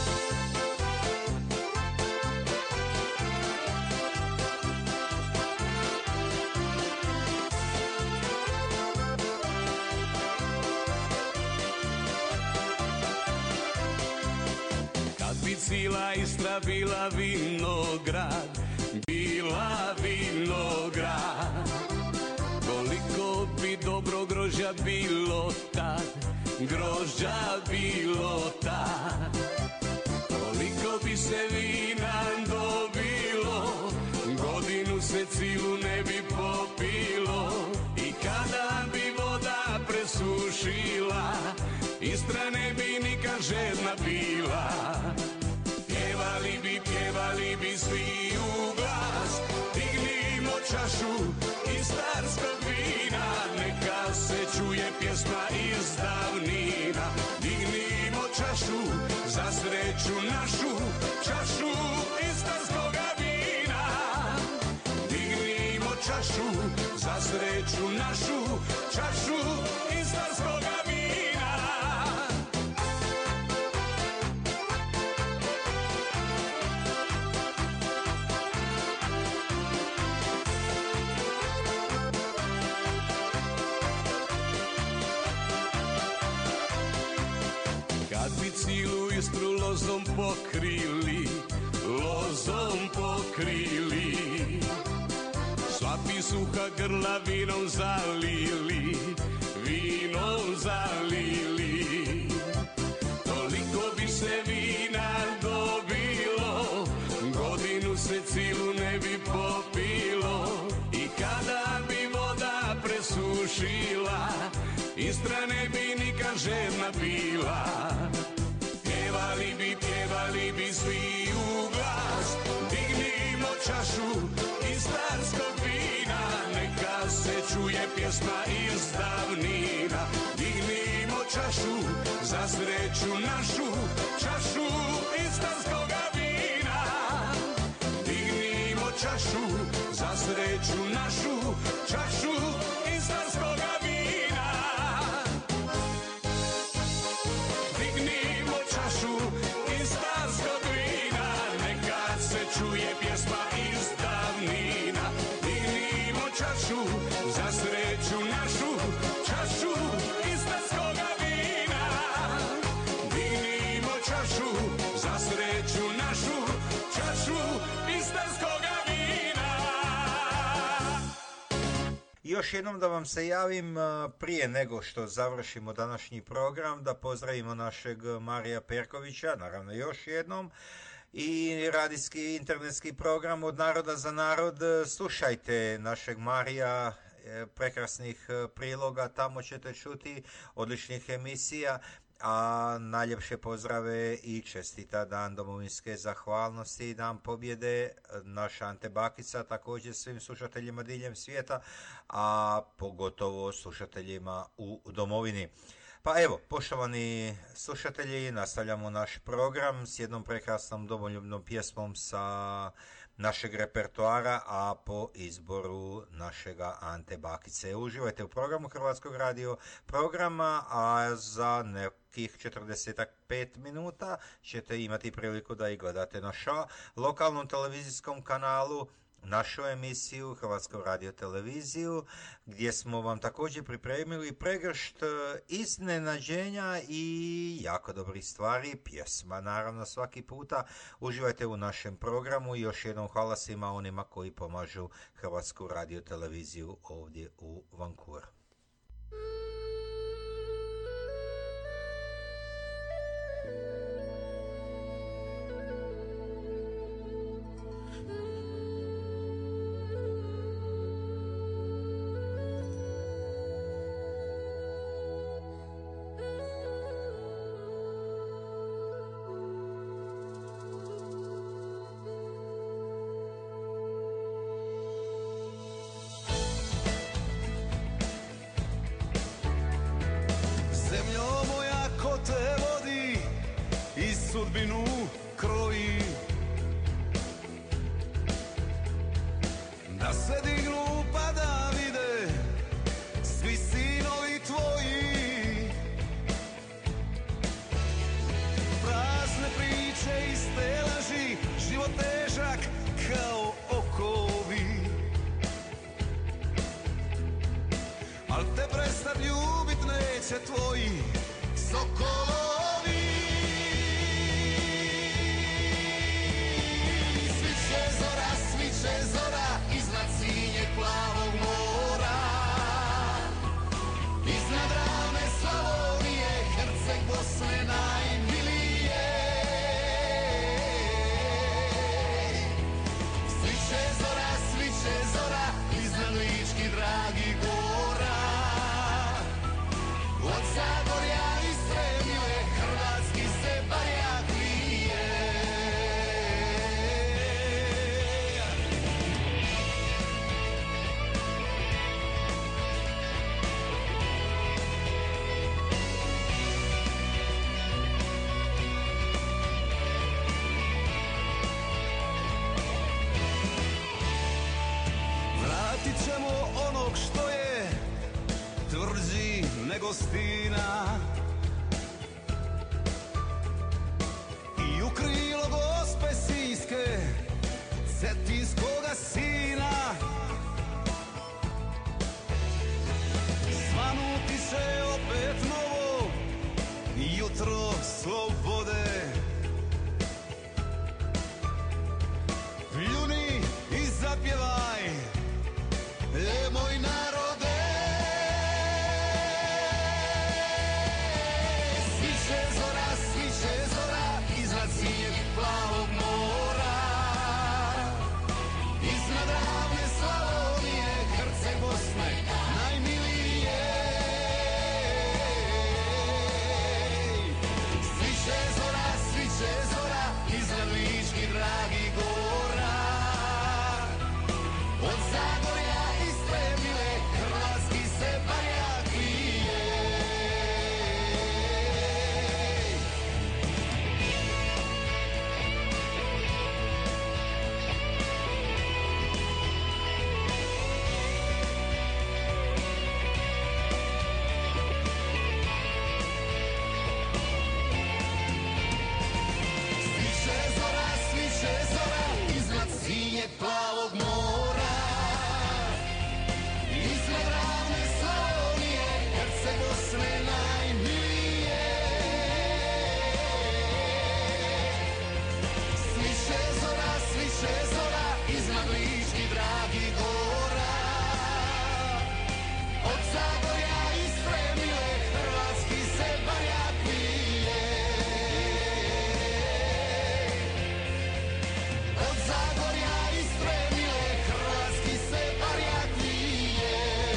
Kad bi cijela Istra bila vinograd, bila vinograd, koliko bi dobro grožđa bilo tad, grožđa bilo tad, koliko bi se vina dobilo, godinu se cilu ne bi popilo, i kada bi voda presušila, Istra ne bi nikad žedna bila. Pjevali bi, pjevali bi svi u glas, dignimo čašu istarskog vina, neka se čuje pjesma iz davnina. Dignimo čašu za sreću našu, čašu istarskoga vina. Dignimo čašu za sreću našu, čašu istarskoga vina. Cijelu Istru lozom pokrili, lozom pokrili, sva bi suha grla vinom zalili, vinom zalili. Toliko bi se vina dobilo, godinu se cilu ne bi popilo, i kada bi voda presušila, Istra ne bi nikad žedna bila. Pjevali bi, pjevali bi svi u glas, dignimo čašu istarskog vina, neka se čuje pjesma iz davnina. Dignimo čašu za sreću našu, čašu istarskoga vina. Dignimo čašu za sreću našu, čašu istarskoga vina. Čuje pjesma iz davnina, dignimo čašu za sreću našu, čašu istarskoga vina. Dignimo čašu za sreću našu, čašu istarskoga vina. Još jednom da vam se javim prije nego što završimo današnji program, da pozdravimo našeg Marija Perkovića, naravno još jednom, i radijski internetski program Od naroda za narod. Slušajte našeg Marija, prekrasnih priloga, tamo ćete čuti odličnih emisija, a najljepše pozdrave i čestita Dan domovinske zahvalnosti i Dan pobjede naš Ante Bakica, također svim slušateljima diljem svijeta, a pogotovo slušateljima u domovini. Pa evo, poštovani slušatelji, nastavljamo naš program s jednom prekrasnom domoljubnom pjesmom sa našeg repertoara, a po izboru našega Ante Bakice. Uživajte u programu Hrvatskog radio programa, a za nekih četrdeset pet minuta ćete imati priliku da i gledate na ša lokalnom televizijskom kanalu našu emisiju Hrvatsku radioteleviziju, gdje smo vam također pripremili pregršt iznenađenja i jako dobrih stvari, pjesma naravno svaki puta. Uživajte u našem programu i još jednom hvala svima onima koji pomažu Hrvatsku radioteleviziju ovdje u Vancouveru. Sudbinu kroji, da se dignu pa da vide svi sinovi tvoji. Prazne priče i iste laži, život težak kao okovi. Al te prestat ljubit neće tvoji sokolovi. Sviće zora iznad sinjeg plavog mora, iznad ravne Slavonije, Herceg Bosne najmilije. Sviće zora, sviće zora iznad ličkih dragih gora, od Zagorja i Stremile hrvatski se barjak vije. Vratit ćemo onog što je tvrđi nego stina i u krilo Gospe Sinjske cetinskoga sina. Svanuti će opet novo jutro slobode. Pljuni i zapjevaj, e moj narode. Sviće zora, sviće zora iznad sinjeg plavog mora, iznad ravne Slavonije, Herceg Bosne najmilije. Sviće zora, sviće zora iznad ličkih dragih gora, od Zagorja i Stremile hrvatski se barjak vije. Sviće zora, sviće zora iznad sinjeg plavog mora, iznad ravne Slavonije, Herceg Bosne najmilije. Sviće zora, sviće zora iznad ličkih dragih gora, od Zagorja i Stremile hrvatski se barjak vije. Od Zagorja i Stremile hrvatski se barjak vije.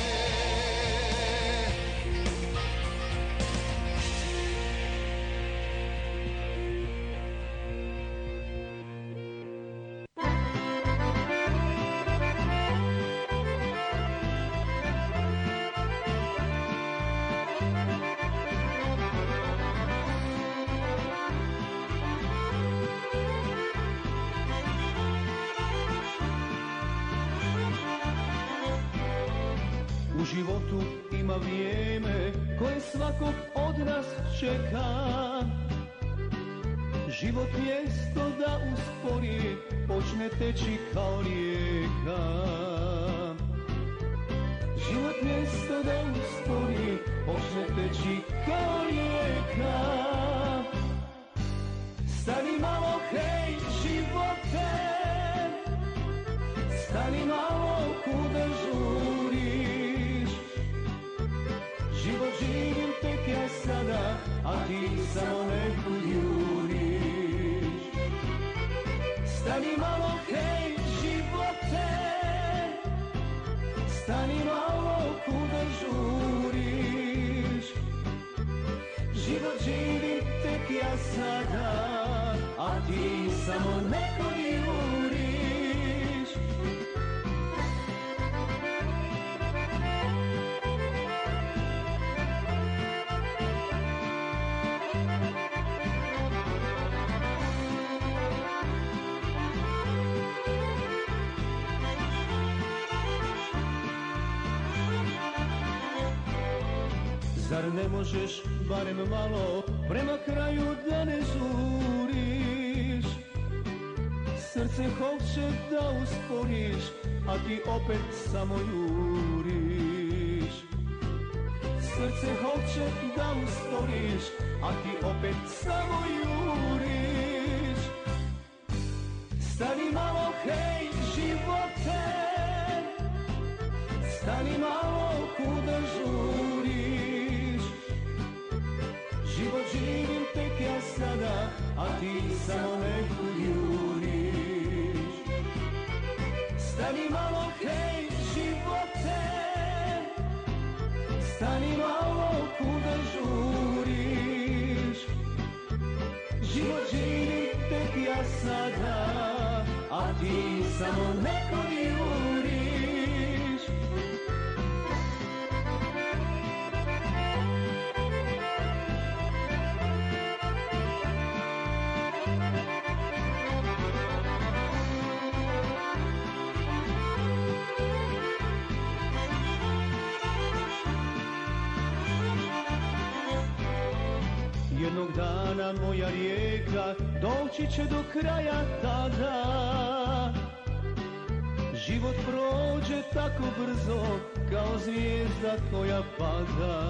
U životu ima vrijeme koje svakog od nas čeka. Život mjesto da uspori, počne teći kao rijeka. Život mjesto da uspori, počne teći kao rijeka. Stani malo, hej, živote, stani malo, kuda žuriš. Život živim tek ja sada, a ti samo nekud juriš. Stani malo, hej, živote, stani malo, kuda žuriš. Život živim tek ja sada, a ti samo nekud juriš. Zar ne možeš barem malo prema kraju da ne žuriš? Srce hoće da usporiš, a ti opet samo juriš. Srce hoće da usporiš, a ti opet samo juriš. Stani malo, hej, živote, stani malo, kuda žuriš. Život živim tek ja sada, a ti samo nekud juriš. Stani malo, hej, živote, stani malo, kuda žuriš. Život živim tek ja sada, a ti samo nekud juriš. Jednog dana moja rijeka doći će do kraja tada. Život prođe tako brzo kao zvijezda koja pada.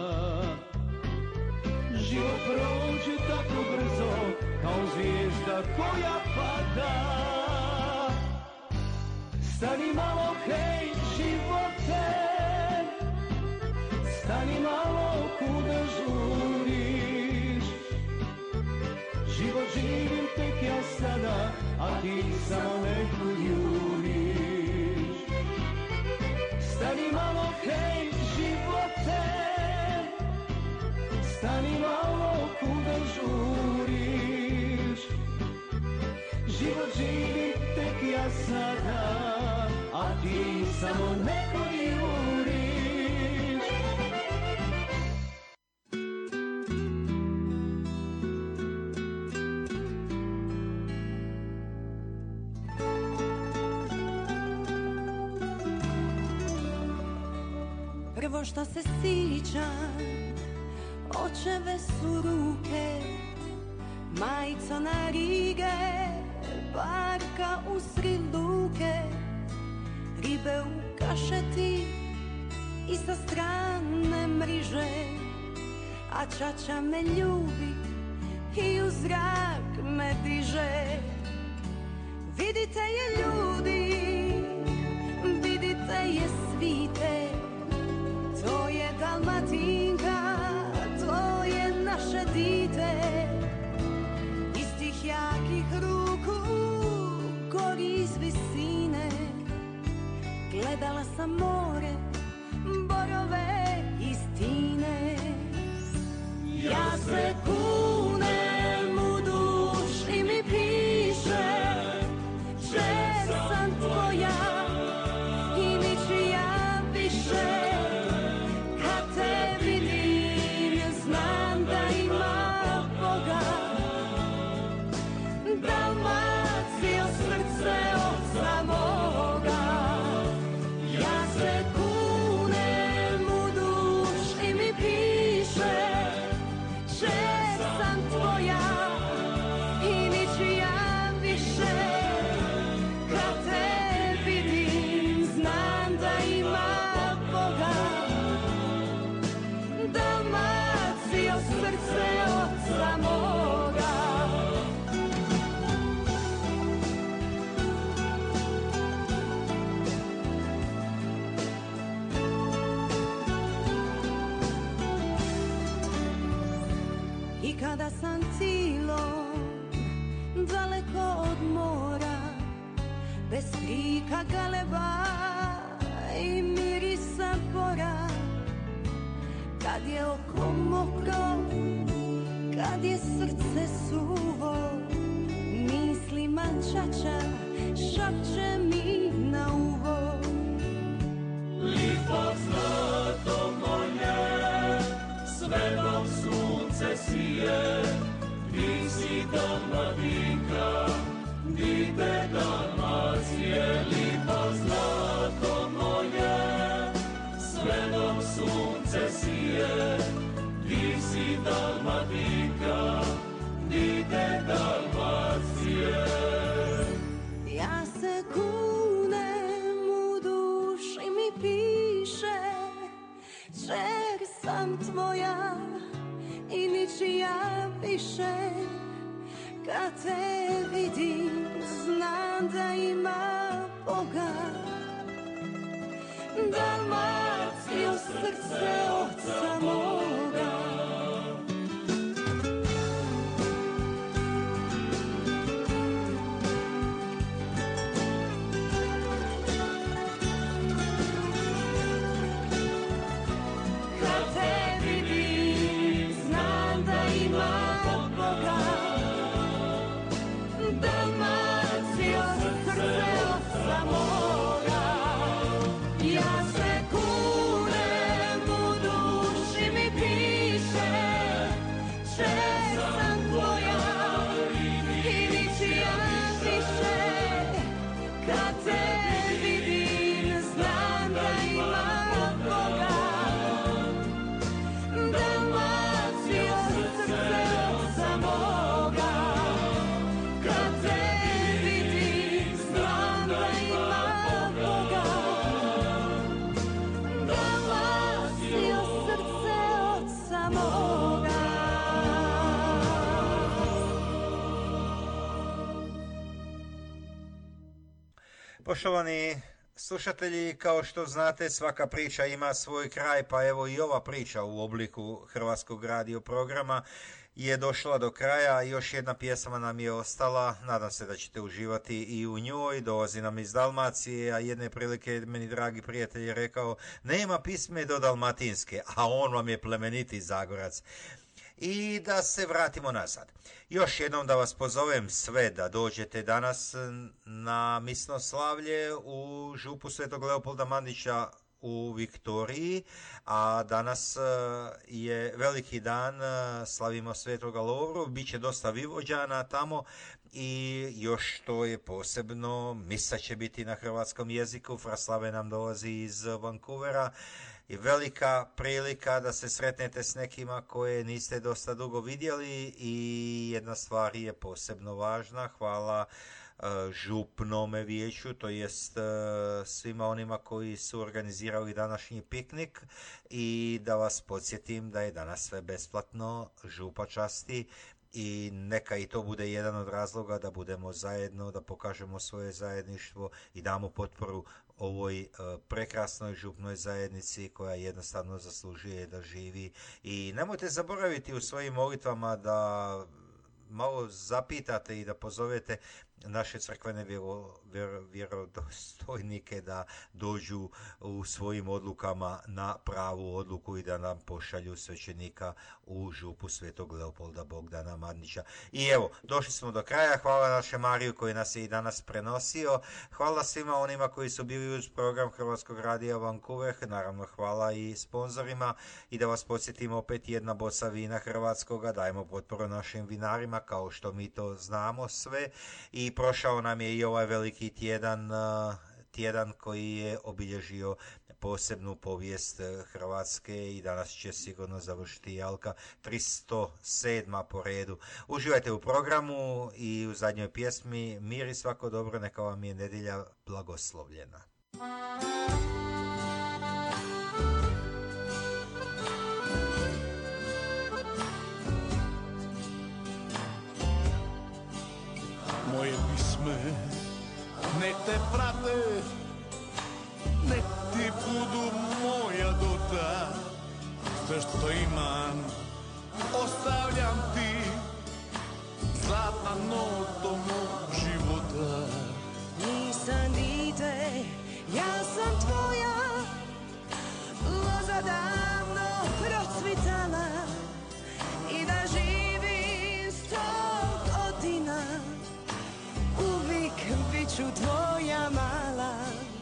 Život prođe tako brzo kao zvijezda koja pada. Stani malo, hej, živote, stani malo, kuda žuriš. Život živim tek ja sada, a ti samo nekud juriš. Stani malo, hej, živote, stani malo, kuda žuriš. Život živim tek ja sada, a ti samo nekud juriš. Prvo što se sjećam, očeve su ruke, majica na rige, barka usred luke, ribe u kašeti i sa strane mriže, a čača me ljubi i u zrak me diže. Vidite je ljudi, vidite je svite, to je Dalmatinka, to je naše dite. Iz tih jakih ruku gori iz visine, gledala sam more, borove i stine. Ja se kunem u duš i mi piše, že sam tvoja i ničija više. Kad te vidim, znam da ima Boga. Dalmacijo, srce oca moga. Ja se kunem kada sam cilom daleko od mora, bez krika galeba i mirisa bora, kad je oko mokro, kad je srce suvo, mislima čača šapće mi na uvo. Lipo zlato moje, sve dok sunce sije, ti si Dalmatinka, dite Dalmacije. Lipo zlato moje, sve dok sunce sije, ti si Dalmatinka, dite Dalmacije. Ja se kunem, u duši mi piše, čer sam tvoja i ničija više. Kad te vidim, znam da ima Boga. Dalmacijo, srce oca moga. Kad te vidim, znam da ima Boga. Dalmacijo, srce oca moga. Ja se kunem, u duši mi piše, čer sam tvoja i ničija više. Kad te vidim, znam da ima Boga. Dalmacijo, srce oca moga. Kad te vidim, znam da ima Boga. Dalmacijo, srce oca moga. Poštovani slušatelji, kao što znate, svaka priča ima svoj kraj, pa evo i ova priča u obliku hrvatskog radio programa je došla do kraja. Još jedna pjesma nam je ostala, nadam se da ćete uživati i u njoj. Dolazi nam iz Dalmacije, a jedne prilike meni dragi prijatelj je rekao, nema pisme do dalmatinske, a on vam je plemeniti Zagorac. I da se vratimo nazad. Još jednom da vas pozovem sve da dođete danas na misnoslavlje u župu Svetog Leopolda Mandića u Viktoriji, a danas je veliki dan, slavimo Svetoga Lovru, bit će dosta Vivođana tamo i još što je posebno, misa će biti na hrvatskom jeziku, Fraslave nam dolazi iz Vancouvera, i velika prilika da se sretnete s nekima koje niste dosta dugo vidjeli i jedna stvar je posebno važna, hvala župnome vijeću, to jest svima onima koji su organizirali današnji piknik i da vas podsjetim da je danas sve besplatno, župa časti i neka i to bude jedan od razloga da budemo zajedno, da pokažemo svoje zajedništvo i damo potporu ovoj prekrasnoj župnoj zajednici koja jednostavno zaslužuje da živi. I nemojte zaboraviti u svojim molitvama da malo zapitate i da pozovete naše crkvene vjero, vjero, vjerodostojnike da dođu u svojim odlukama na pravu odluku i da nam pošalju svećenika u župu Svetog Leopolda Bogdana Mandića. I evo, došli smo do kraja. Hvala naše Mariju koji nas je i danas prenosio. Hvala svima onima koji su bili uz program Hrvatskog radija Vancouver. Naravno, hvala i sponzorima. I da vas podsjetim, opet jedna boca vina hrvatskoga. Dajmo potporu našim vinarima kao što mi to znamo sve. I prošao nam je i ovaj veliki tjedan, tjedan koji je obilježio posebnu povijest Hrvatske i danas će sigurno završiti i Alka tristo sedma po redu. Uživajte u programu i u zadnjoj pjesmi. Mir i svako dobro, neka vam je nedjelja blagoslovljena. Moje pisme nek te prate, nek ti budu moja dota. Sve što imam ostavljam ti, zlatna noto mog života. Nisam dite, ja sam tvoja, loza davno procvitala i da živim sto godina, uvijek bit ću tvoja mala.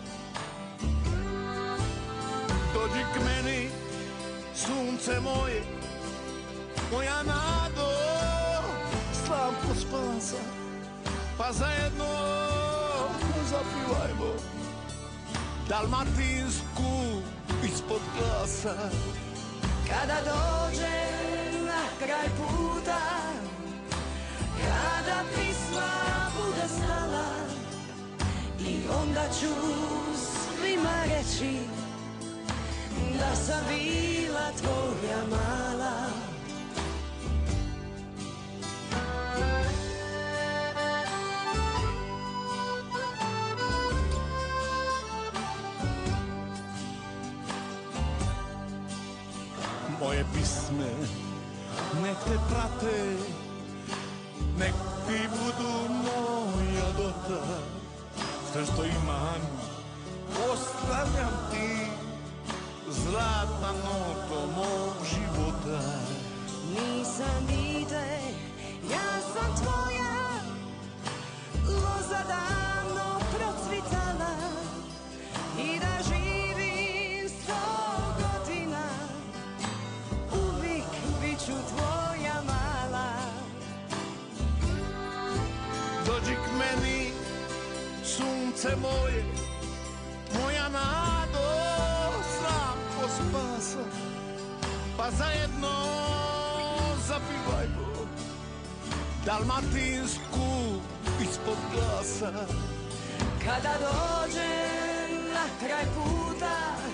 Dođi k meni, sunce moje, moja nado, slamko spasa, pa zajedno zapivajmo dalmatinsku ispod glasa. Kada dođem na kraj puta, kada pisma bude stala, i onda ću svima reći da sam bila tvoja mala. Moje pisme nek te prate, nek ti budu moja dota. Sve što imam ostavljam ti, zlatna noto mog života. Nisam dite, ja sam tvoja, loza davno procvitala i da živim sto godina, uvijek bit ću tvoja mala. Dođi k meni, sunce moje, moja nado, slamko spasa, pa zajedno zapivajmo dalmatinsku ispod glasa. Kada dođem na kraj puta,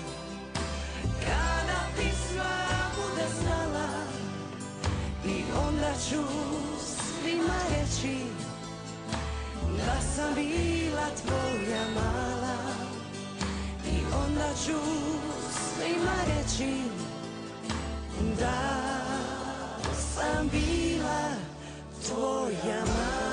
kada pisma bude stala, i onda ću svima reći da sam bila tvoja mala. I onda ću svima reći da sam bila tvoja mala.